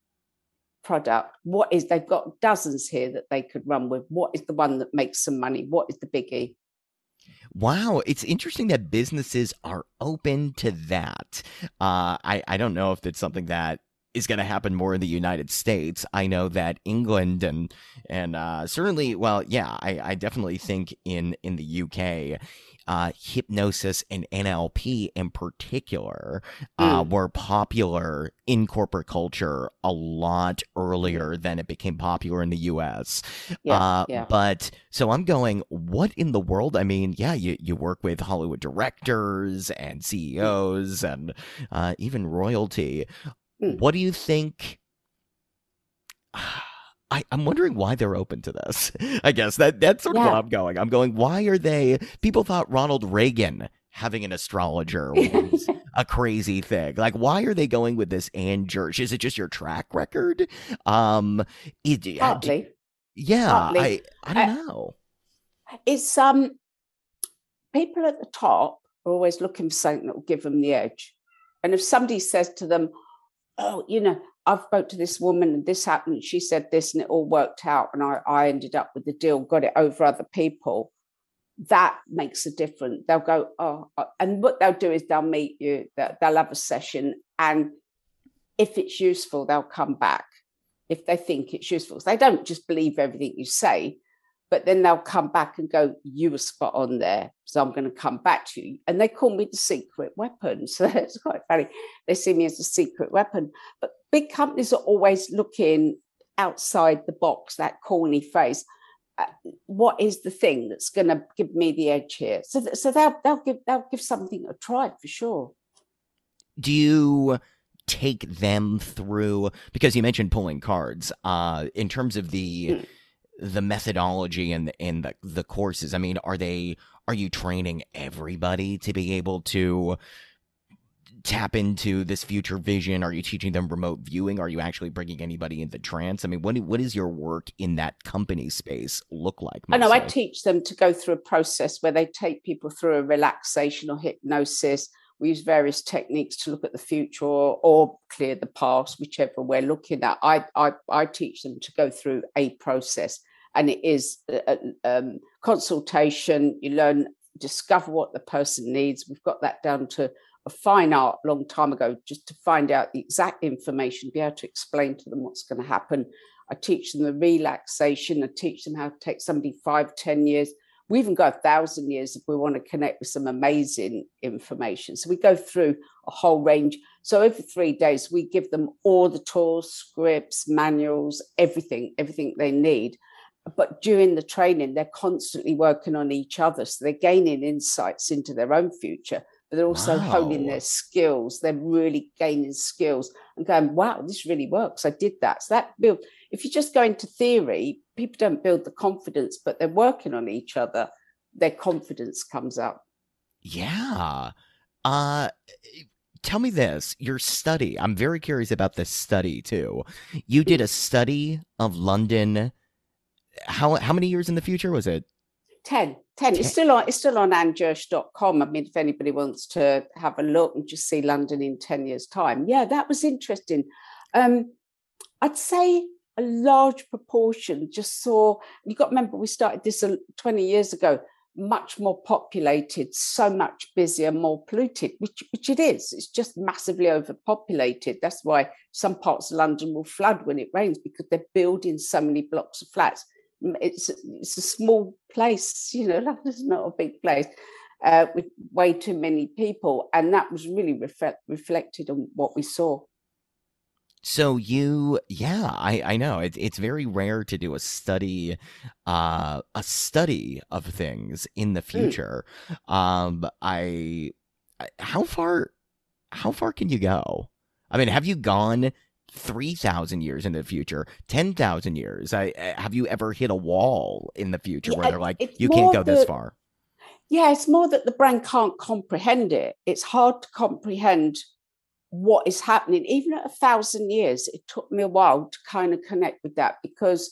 product. What is, they've got dozens here that they could run with. What is the one that makes some money? What is the biggie? Wow, it's interesting that businesses are open to that. Uh, I, I don't know if it's something that is going to happen more in the United States. I know that England and and uh, certainly, well, yeah, I, I definitely think in, in the U K, uh, hypnosis and N L P in particular uh, Mm. were popular in corporate culture a lot earlier than it became popular in the U S. Yeah, Uh, yeah. But so I'm going, what in the world? I mean, yeah, you, you work with Hollywood directors and C E Os and uh, even royalty. Mm. What do you think? I, I'm wondering why they're open to this. I guess that that's sort of Yeah. what I'm going. I'm going, why are they? People thought Ronald Reagan having an astrologer was a crazy thing. Like, why are they going with this Anne Church? Is it just your track record? Um, it, Partly. yeah, partly. I I don't I- know. It's um people at the top are always looking for something that will give them the edge. And if somebody says to them, oh, you know, I've spoke to this woman and this happened, she said this and it all worked out and I, I ended up with the deal, got it over other people, that makes a difference. They'll go, oh, and what they'll do is they'll meet you, they'll have a session, and if it's useful, they'll come back if they think it's useful. So they don't just believe everything you say, but then they'll come back and go, you were spot on there, so I'm going to come back to you. And they call me the secret weapon. So it's quite funny. They see me as a secret weapon. But big companies are always looking outside the box, that corny phrase. Uh, what is the thing that's going to give me the edge here? So, th- so they'll they'll give they'll give something a try for sure. Do you take them through, because you mentioned pulling cards, uh, in terms of the mm. the methodology and and the the courses? I mean, are they are you training everybody to be able to tap into this future vision? Are you teaching them remote viewing? Are you actually bringing anybody into trance? I mean, what what is your work in that company space look like? I know I teach them to go through a process where they take people through a relaxation or hypnosis. We use various techniques to look at the future or, or clear the past, whichever we're looking at. I, I I teach them to go through a process, and it is a, um, consultation. You learn, discover what the person needs. We've got that down to a fine art a long time ago, just to find out the exact information, be able to explain to them what's going to happen. I teach them the relaxation. I teach them how to take somebody five, ten years. We even go a thousand years if we want to connect with some amazing information. So we go through a whole range. So over three days, we give them all the tools, scripts, manuals, everything, everything they need. But during the training, they're constantly working on each other. So they're gaining insights into their own future. But they're also wow. honing their skills. They're really gaining skills and going, wow, this really works. I did that. So that build, if you just go into theory, people don't build the confidence, but they're working on each other. Their confidence comes up. Yeah. Uh, tell me this, your study. I'm very curious about this study too. You did a study of London. How, how many years in the future was it? Ten. Ten. It's still on. It's still on anne gersh dot com. I mean, if anybody wants to have a look and just see London in ten years' time, yeah, that was interesting. Um, I'd say a large proportion just saw. You got to remember, we started this twenty years ago. Much more populated, so much busier, more polluted, which which it is. It's just massively overpopulated. That's why some parts of London will flood when it rains, because they're building so many blocks of flats. It's it's a small place, you know. London's not a big place uh, with way too many people, and that was really reflect, reflected on what we saw. So you, yeah, I, I know it, it's very rare to do a study, uh, a study of things in the future. Mm. Um, I, how far, how far can you go? I mean, have you gone three thousand years into the future, ten thousand years? I, have you ever hit a wall in the future yeah, where they're like, you can't go the, this far? Yeah, it's more that the brain can't comprehend it. It's hard to comprehend what is happening. Even at a thousand years, it took me a while to kind of connect with that, because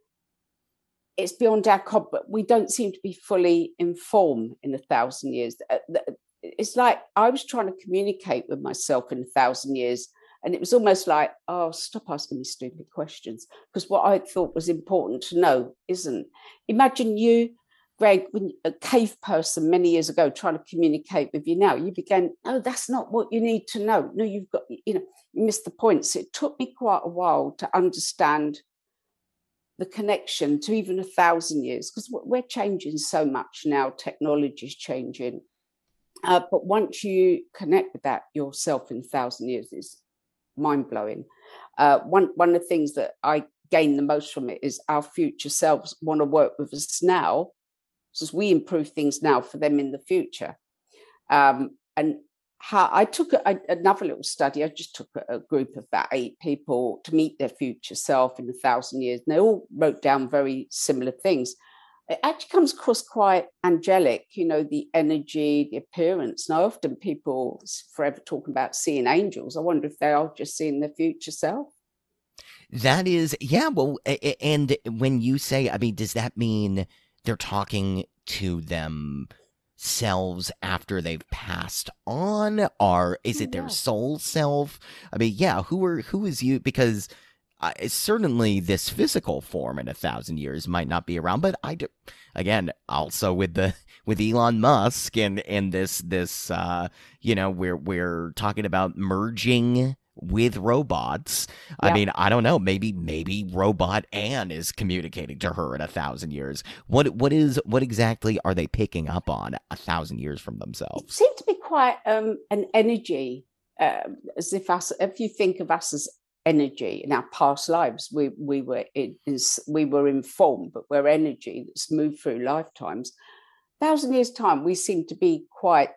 it's beyond our comp, but we don't seem to be fully informed in a thousand years. It's like I was trying to communicate with myself in a thousand years, and it was almost like, oh, stop asking me stupid questions, because what I thought was important to know isn't. Imagine you, Greg, when a cave person many years ago trying to communicate with you now, you began, oh, that's not what you need to know. No, you've got, you know, you missed the points. It took me quite a while to understand the connection to even a thousand years, because we're changing so much now. Technology is changing. Uh, but once you connect with that yourself in a thousand years, it's mind-blowing. Uh, one, one of the things that I gain the most from it is our future selves want to work with us now, because we improve things now for them in the future. Um, and how I took a, a, another little study. I just took a, a group of about eight people to meet their future self in a thousand years. And they all wrote down very similar things. It actually comes across quite angelic, you know, the energy, the appearance. Now, often people forever talking about seeing angels. I wonder if they are just seeing their future self. That is, yeah, well, and when you say, I mean, does that mean they're talking to them selves after they've passed on? Or is it their Yeah. soul self? I mean, yeah, who are who is you? Because uh, certainly this physical form in a thousand years might not be around. But I do, again, also with the with Elon Musk and and this this uh, you know, we're we're talking about merging with robots. I Yeah. mean, I don't know. Maybe maybe robot Anne is communicating to her in a thousand years. What what is what exactly are they picking up on a thousand years from It themselves? seemed to be quite um, an energy, um, as if us, if you think of us as energy in our past lives, we we were in, we were in form, but we're energy that's moved through lifetimes. Thousand years time, we seem to be quite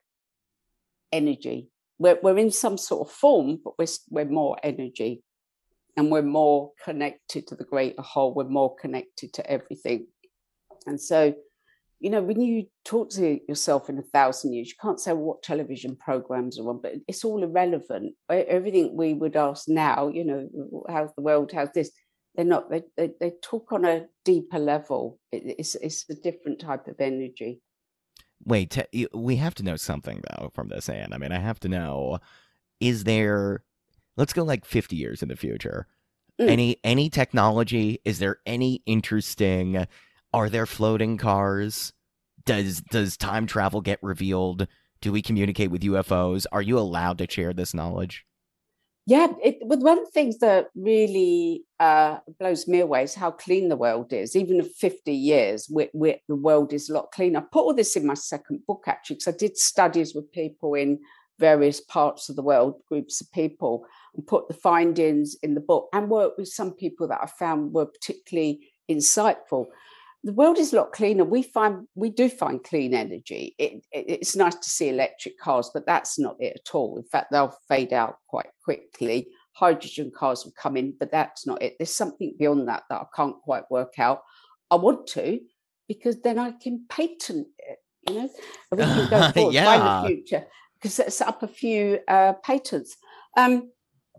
energy. We're, we're in some sort of form, but we're, we're more energy, and we're more connected to the greater whole. We're more connected to everything. And so, you know, when you talk to yourself in a thousand years, you can't say what television programs are on, but it's all irrelevant. Everything we would ask now, you know, how's the world, how's this? They're not, they, they, they talk on a deeper level. It, it's, it's a different type of energy. Wait, te- we have to know something though from this, Anne. I mean, I have to know: is there? Let's go like fifty years in the future. Mm. Any any technology? Is there any interesting? Are there floating cars? Does does time travel get revealed? Do we communicate with U F Os? Are you allowed to share this knowledge? Yeah, it, but one of the things that really uh, blows me away is how clean the world is. Even in fifty years, we, we, the world is a lot cleaner. I put all this in my second book, actually, because I did studies with people in various parts of the world, groups of people, and put the findings in the book, and worked with some people that I found were particularly insightful. The world is a lot cleaner. We find we do find clean energy. It, it, it's nice to see electric cars, but that's not it at all. In fact, they'll fade out quite quickly. Hydrogen cars will come in, but that's not it. There's something beyond that that I can't quite work out. I want to, because then I can patent it, you know, and we can go forward, yeah. find the future, because set up a few uh, patents. Um,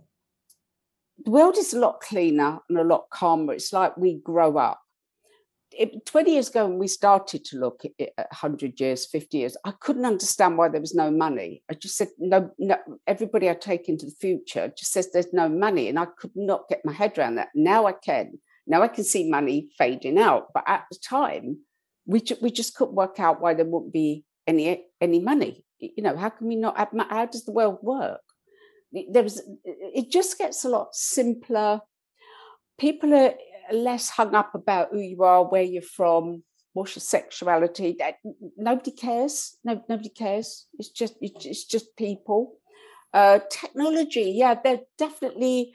the world is a lot cleaner and a lot calmer. It's like we grow up. It, twenty years ago, when we started to look at it, at one hundred years, fifty years, I couldn't understand why there was no money. I just said, no, no, everybody I take into the future just says there's no money. And I could not get my head around that. Now I can. Now I can see money fading out. But at the time, we, ju- we just couldn't work out why there wouldn't be any, any money. You know, how can we not have, how does the world work? There was, it just gets a lot simpler. People are less hung up about who you are, where you're from, what's your sexuality. That nobody cares. No, nobody cares. It's just it's just people. Uh, technology, yeah, they're definitely.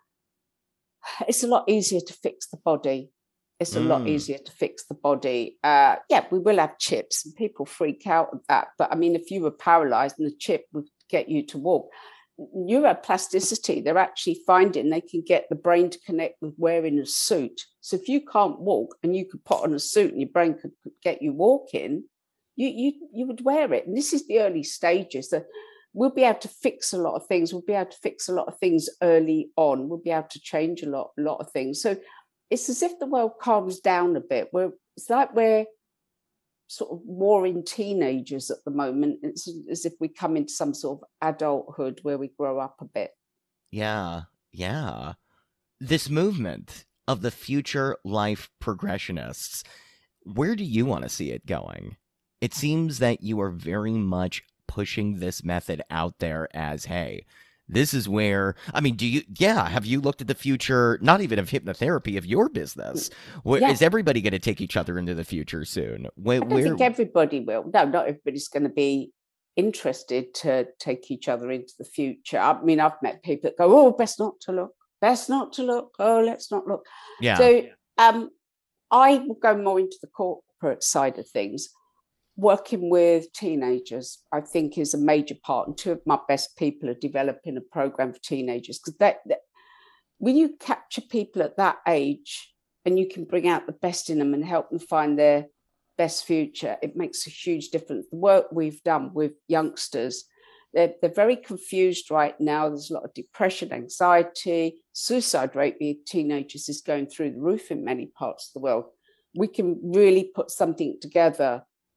It's a lot easier to fix the body. It's a mm. lot easier to fix the body. Uh, yeah, we will have chips, and people freak out at that. But I mean, if you were paralyzed and the chip would get you to walk. Neuroplasticity, they're actually finding they can get the brain to connect with wearing a suit. So if you can't walk and you could put on a suit and your brain could, could get you walking, you, you you would wear it. And this is the early stages. That we'll be able to fix a lot of things. We'll be able to fix a lot of things early on. We'll be able to change a lot, a lot of things. So it's as if the world calms down a bit. We're, it's like we're sort of more in teenagers at the moment. It's as if we come into some sort of adulthood where we grow up a bit. Yeah, yeah. This movement of the future life progressionists, where do you want to see it going? It seems that you are very much pushing this method out there as, hey, this is where, I mean, do you, yeah, have you looked at the future, not even of hypnotherapy, of your business? Where, yeah. Is everybody going to take each other into the future soon? Where, I don't where... think everybody will. No, not everybody's going to be interested to take each other into the future. I mean, I've met people that go, oh, best not to look, best not to look, oh, let's not look. Yeah. So um, I will go more into the corporate side of things. Working with teenagers, I think, is a major part. And two of my best people are developing a program for teenagers, because that, that when you capture people at that age and you can bring out the best in them and help them find their best future, it makes a huge difference. The work we've done with youngsters, they're, they're very confused right now. There's a lot of depression, anxiety, suicide rate with teenagers is going through the roof in many parts of the world. We can really put something together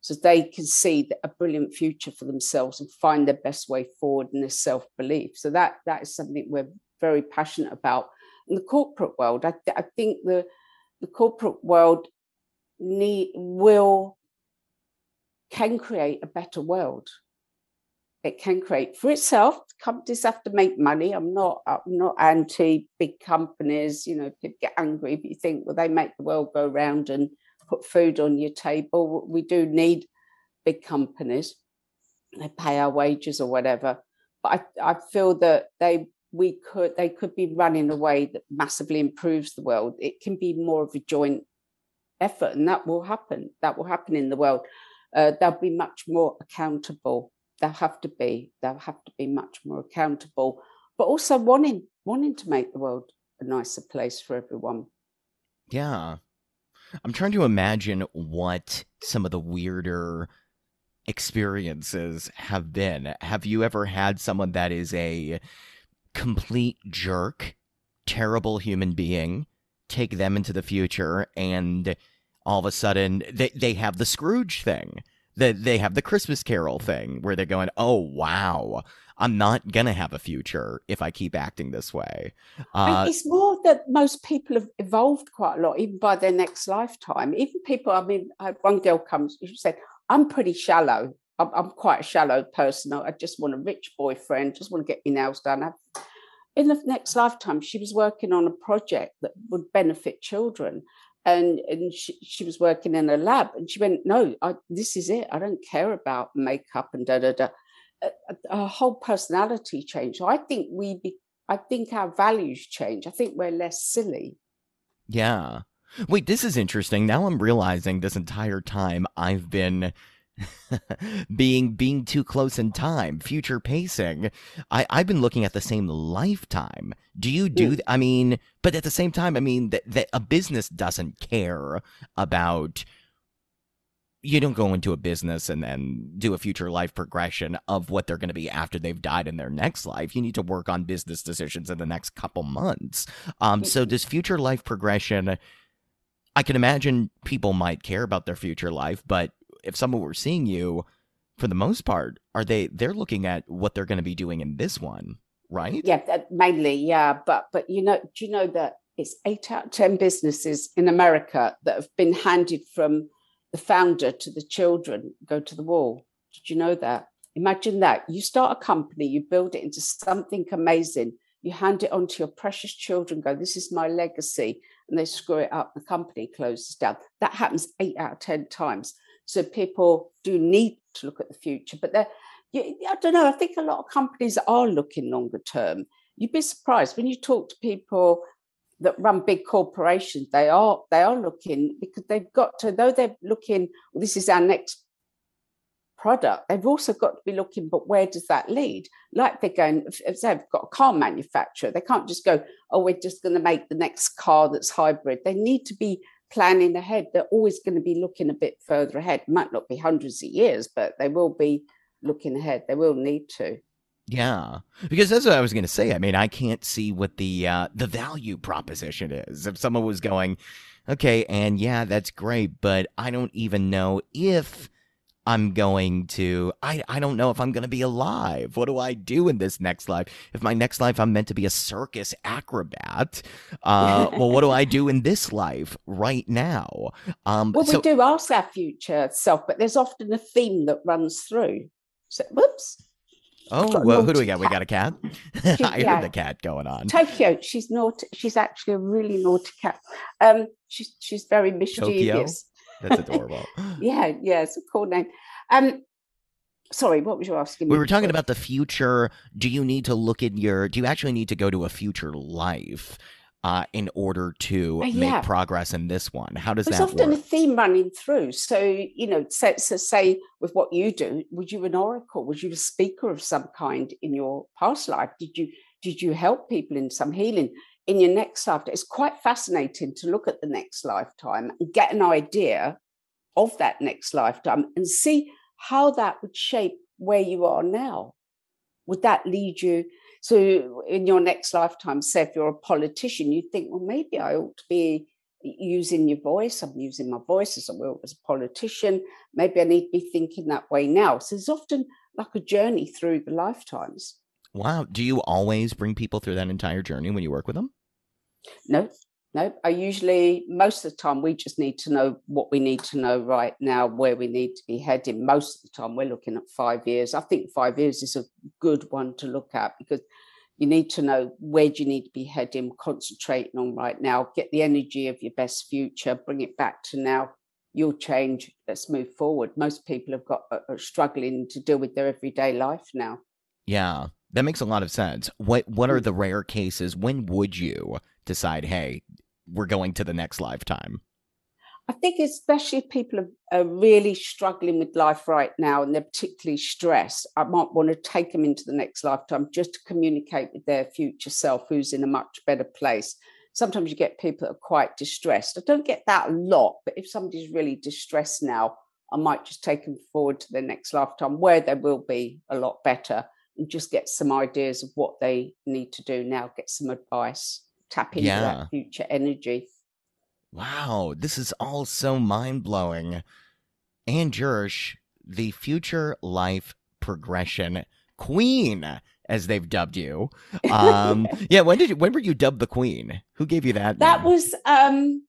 so they can see a brilliant future for themselves and find their best way forward in their self-belief. So that that is something we're very passionate about. In the corporate world, I, I think the the corporate world need will can create a better world. It can create for itself. Companies have to make money. I'm not I'm not anti big companies. You know, people get angry, but you think, well, they make the world go round and put food on your table. We do need big companies. They pay our wages or whatever. But I, I feel that they we could they could be run in a way that massively improves the world. It can be more of a joint effort, and that will happen. That will happen in the world. Uh, they'll be much more accountable. They'll have to be. They'll have to be much more accountable, but also wanting wanting to make the world a nicer place for everyone. Yeah. I'm trying to imagine what some of the weirder experiences have been. Have you ever had someone that is a complete jerk, terrible human being, take them into the future, and all of a sudden they, they have the Scrooge thing? That they have the Christmas Carol thing where they're going, oh, wow, I'm not going to have a future if I keep acting this way. Uh, it's more that most people have evolved quite a lot, even by their next lifetime. Even people, I mean, I had one girl comes, she said, I'm pretty shallow. I'm, I'm quite a shallow person. I just want a rich boyfriend, just want to get my nails done. In the next lifetime, she was working on a project that would benefit children. And, and she, she was working in a lab, and she went, no, I, this is it. I don't care about makeup and da, da, da. Her whole personality changed. So I think we, be, I think our values change. I think we're less silly. Yeah. Wait, this is interesting. Now I'm realizing this entire time I've been being being too close in time, future pacing. I, I've been looking at the same lifetime. Do you do, mm. I mean, but at the same time, I mean, that, that a business doesn't care about, you don't go into a business and then do a future life progression of what they're going to be after they've died in their next life. You need to work on business decisions in the next couple months. Um, so this future life progression, I can imagine people might care about their future life, but if someone were seeing you, for the most part, are they, they're looking at what they're going to be doing in this one, right? Yeah, mainly, yeah. But, but you know, do you know that it's eight out of ten businesses in America that have been handed from the founder to the children, go to the wall? Did you know that? Imagine that. You start a company, you build it into something amazing, you hand it on to your precious children, go, this is my legacy, and they screw it up, the company closes down. That happens eight out of ten times. So people do need to look at the future, but they're, you, I don't know, I think a lot of companies are looking longer term. You'd be surprised when you talk to people that run big corporations, they are they are looking, because they've got to, though they're looking, well, this is our next product, they've also got to be looking, but where does that lead? Like they're going, if they've got a car manufacturer, they can't just go, oh, we're just going to make the next car that's hybrid. They need to be planning ahead. They're always going to be looking a bit further ahead. It might not be hundreds of years, but they will be looking ahead. They will need to. Yeah, because that's what I was going to say. I mean, I can't see what the uh, the value proposition is. If someone was going, okay, and yeah, that's great, but I don't even know if I'm going to, I, I don't know if I'm going to be alive. What do I do in this next life? If my next life I'm meant to be a circus acrobat, uh, well, what do I do in this life right now? Um, well, so, we do ask our future self, but there's often a theme that runs through. So, whoops. Oh, well, who do we got? Cat. We got a cat? She, I yeah. heard the cat going on. Tokyo, she's naughty. She's actually a really naughty cat. Um, she's she's very mischievous. Tokyo? That's adorable. yeah, yeah, it's a cool name. Um, sorry, what was you asking me? We were talking about the future. Do you need to look at your, do you actually need to go to a future life uh, in order to uh, yeah. make progress in this one? How does There's that work? There's often a theme running through. So, you know, so, so say with what you do, was you an oracle? Was you a speaker of some kind in your past life? Did you, did you help people in some healing? In your next lifetime, it's quite fascinating to look at the next lifetime and get an idea of that next lifetime and see how that would shape where you are now. Would that lead you? So in your next lifetime, say if you're a politician, you think, well, maybe I ought to be using your voice. I'm using my voice as I will as a politician. Maybe I need to be thinking that way now. So it's often like a journey through the lifetimes. Wow. Do you always bring people through that entire journey when you work with them? No, no. I usually, most of the time, we just need to know what we need to know right now, where we need to be heading. Most of the time, we're looking at five years. I think five years is a good one to look at, because you need to know where do you need to be heading, concentrating on right now, get the energy of your best future, bring it back to now. You'll change. Let's move forward. Most people have got are struggling to deal with their everyday life now. Yeah, that makes a lot of sense. What What are the rare cases? When would you decide, hey, we're going to the next lifetime? I think especially if people are, are really struggling with life right now and they're particularly stressed, I might want to take them into the next lifetime just to communicate with their future self, who's in a much better place. Sometimes you get people that are quite distressed. I don't get that a lot, but if somebody's really distressed now, I might just take them forward to their next lifetime where they will be a lot better, and just get some ideas of what they need to do now, get some advice, tap into Yeah. that future energy. Wow, this is all so mind-blowing. Ann Jursch, the future life progression queen, as they've dubbed you. Um, yeah, when did you, when were you dubbed the queen? Who gave you that That name? was, um,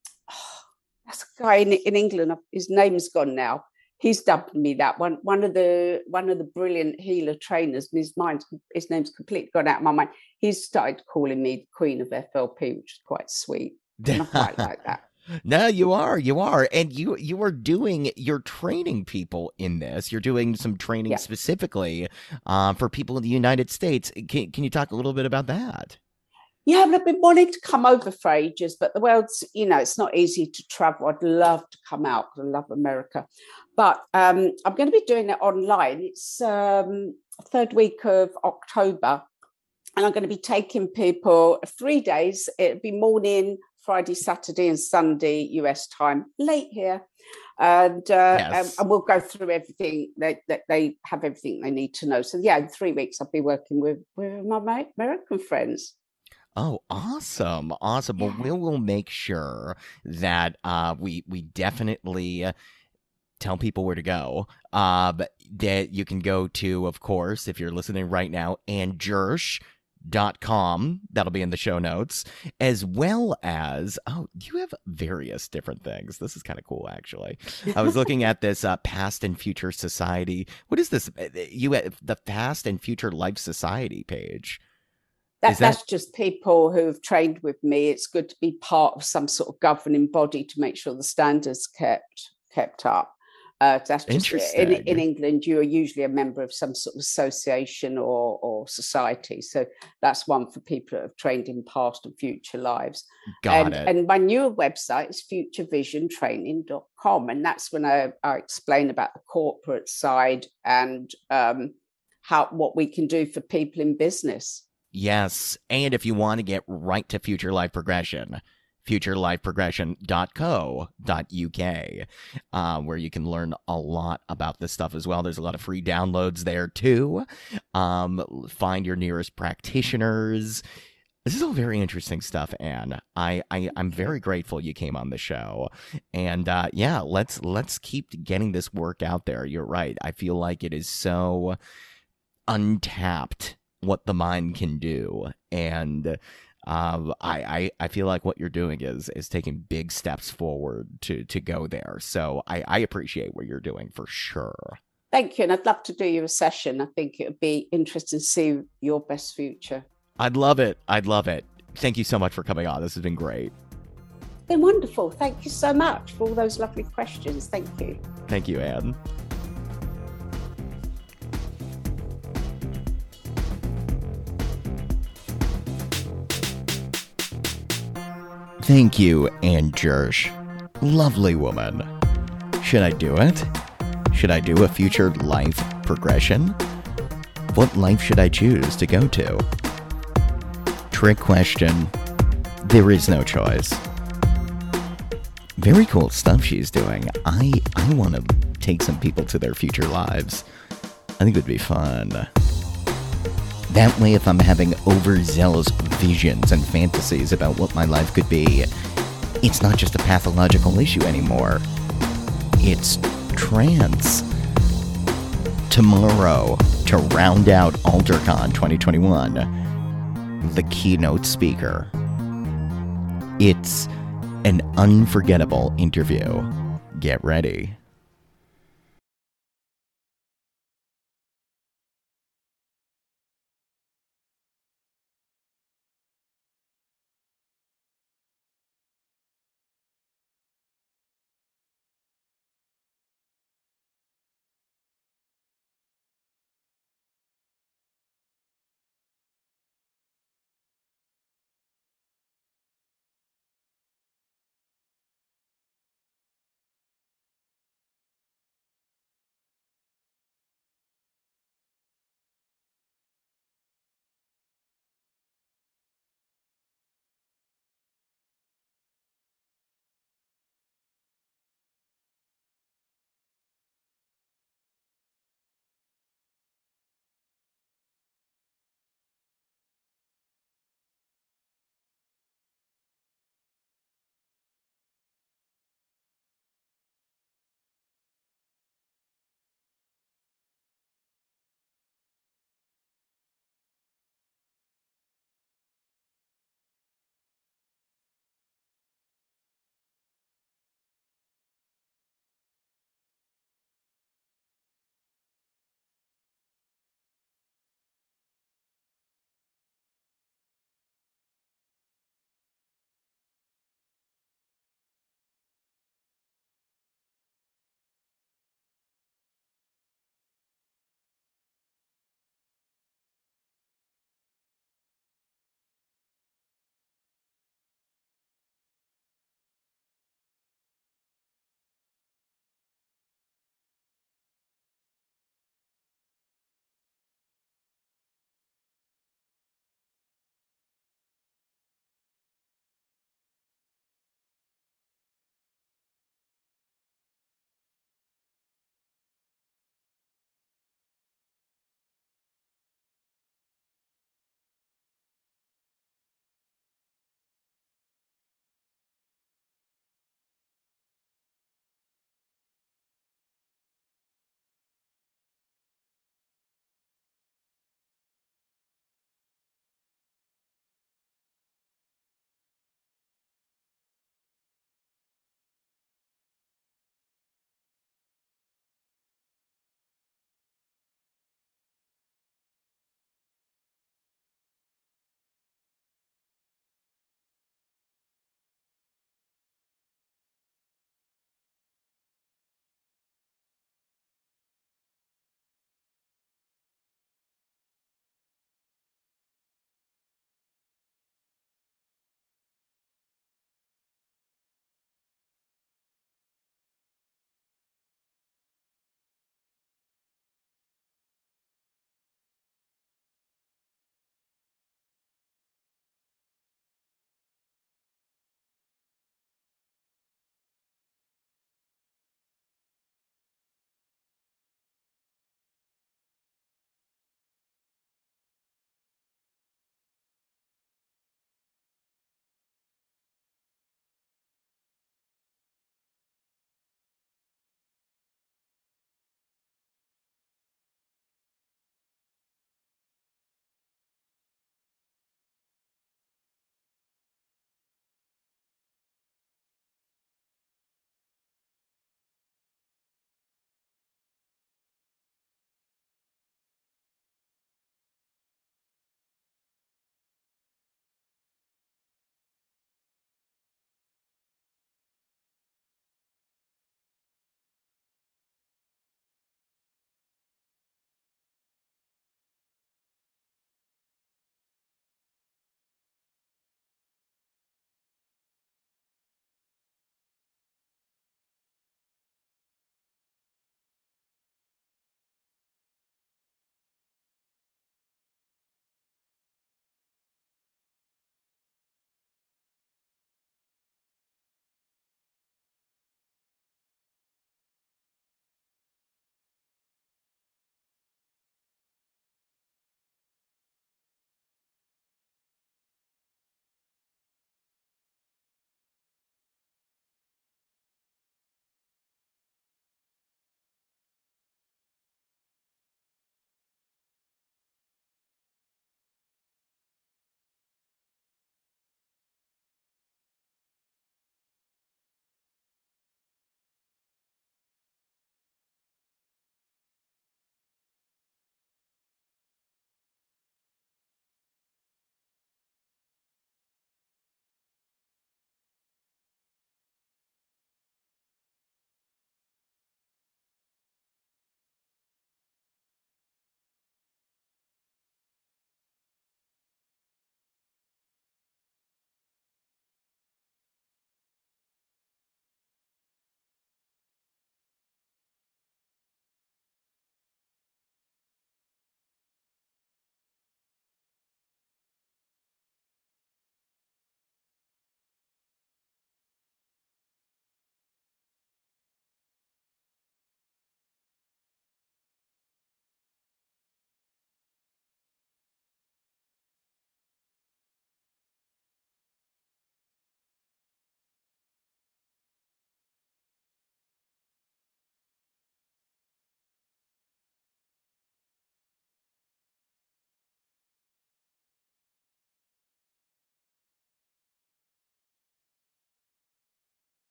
oh, that's a guy in, in England. His name's gone now. He's dubbed me that one. One of the one of the brilliant healer trainers. And his mind, his name's completely gone out of my mind. He's started calling me the Queen of F L P, which is quite sweet. And I quite like that. No, you are, you are, and you you are doing, you're training people in this. You're doing some training Yeah. specifically uh, for people in the United States. Can can you talk a little bit about that? Yeah, I've been wanting to come over for ages, but the world's, you know, it's not easy to travel. I'd love to come out because I love America. But um, I'm going to be doing it online. It's um, third week of October. And I'm going to be taking people three days. It'll be morning, Friday, Saturday, and Sunday, U S time, late here. And, uh, Yes. um, and we'll go through everything that they, they have everything they need to know. So, yeah, in three weeks, I'll be working with, with my American friends. Oh, awesome. Awesome. Well, we will make sure that uh, we we definitely uh, tell people where to go. Uh, but that you can go to, of course, if you're listening right now, ann jursch dot com. That'll be in the show notes, as well as, oh, you have various different things. This is kind of cool, actually. I was looking at this uh, Past and Future Society. What is this? You have the Past and Future Life Society page. That, Is that- that's just people who have trained with me. It's good to be part of some sort of governing body to make sure the standards kept kept up. Uh, that's just in, Interesting. in England. You are usually a member of some sort of association or or society. So that's one for people that have trained in past and future lives. Got and, it. and my newer website is future vision training dot com, and that's when I, I explain about the corporate side and um, how what we can do for people in business. Yes, and if you want to get right to Future Life Progression, future life progression dot co dot U K, uh, where you can learn a lot about this stuff as well. There's a lot of free downloads there too. Um, find your nearest practitioners. This is all very interesting stuff, Ann. I, I I'm very grateful you came on the show, and uh, yeah, let's let's keep getting this work out there. You're right. I feel like it is so untapped what the mind can do, and um, I, I I feel like what you're doing is is taking big steps forward to to go there. So I, I appreciate what you're doing for sure. Thank you, and I'd love to do you a session. I think it would be interesting to see your best future. I'd love it. I'd love it. Thank you so much for coming on. This has been great. It's been wonderful. Thank you so much for all those lovely questions. Thank you. Thank you, Ann. Thank you, Ann Jursch. Lovely woman. Should I do it? Should I do a future life progression? What life should I choose to go to? Trick question. There is no choice. Very cool stuff she's doing. I I want to take some people to their future lives. I think it would be fun. That way, if I'm having overzealous visions and fantasies about what my life could be, it's not just a pathological issue anymore. It's trans. Tomorrow, to round out AlterCon twenty twenty-one, the keynote speaker. It's an unforgettable interview. Get ready.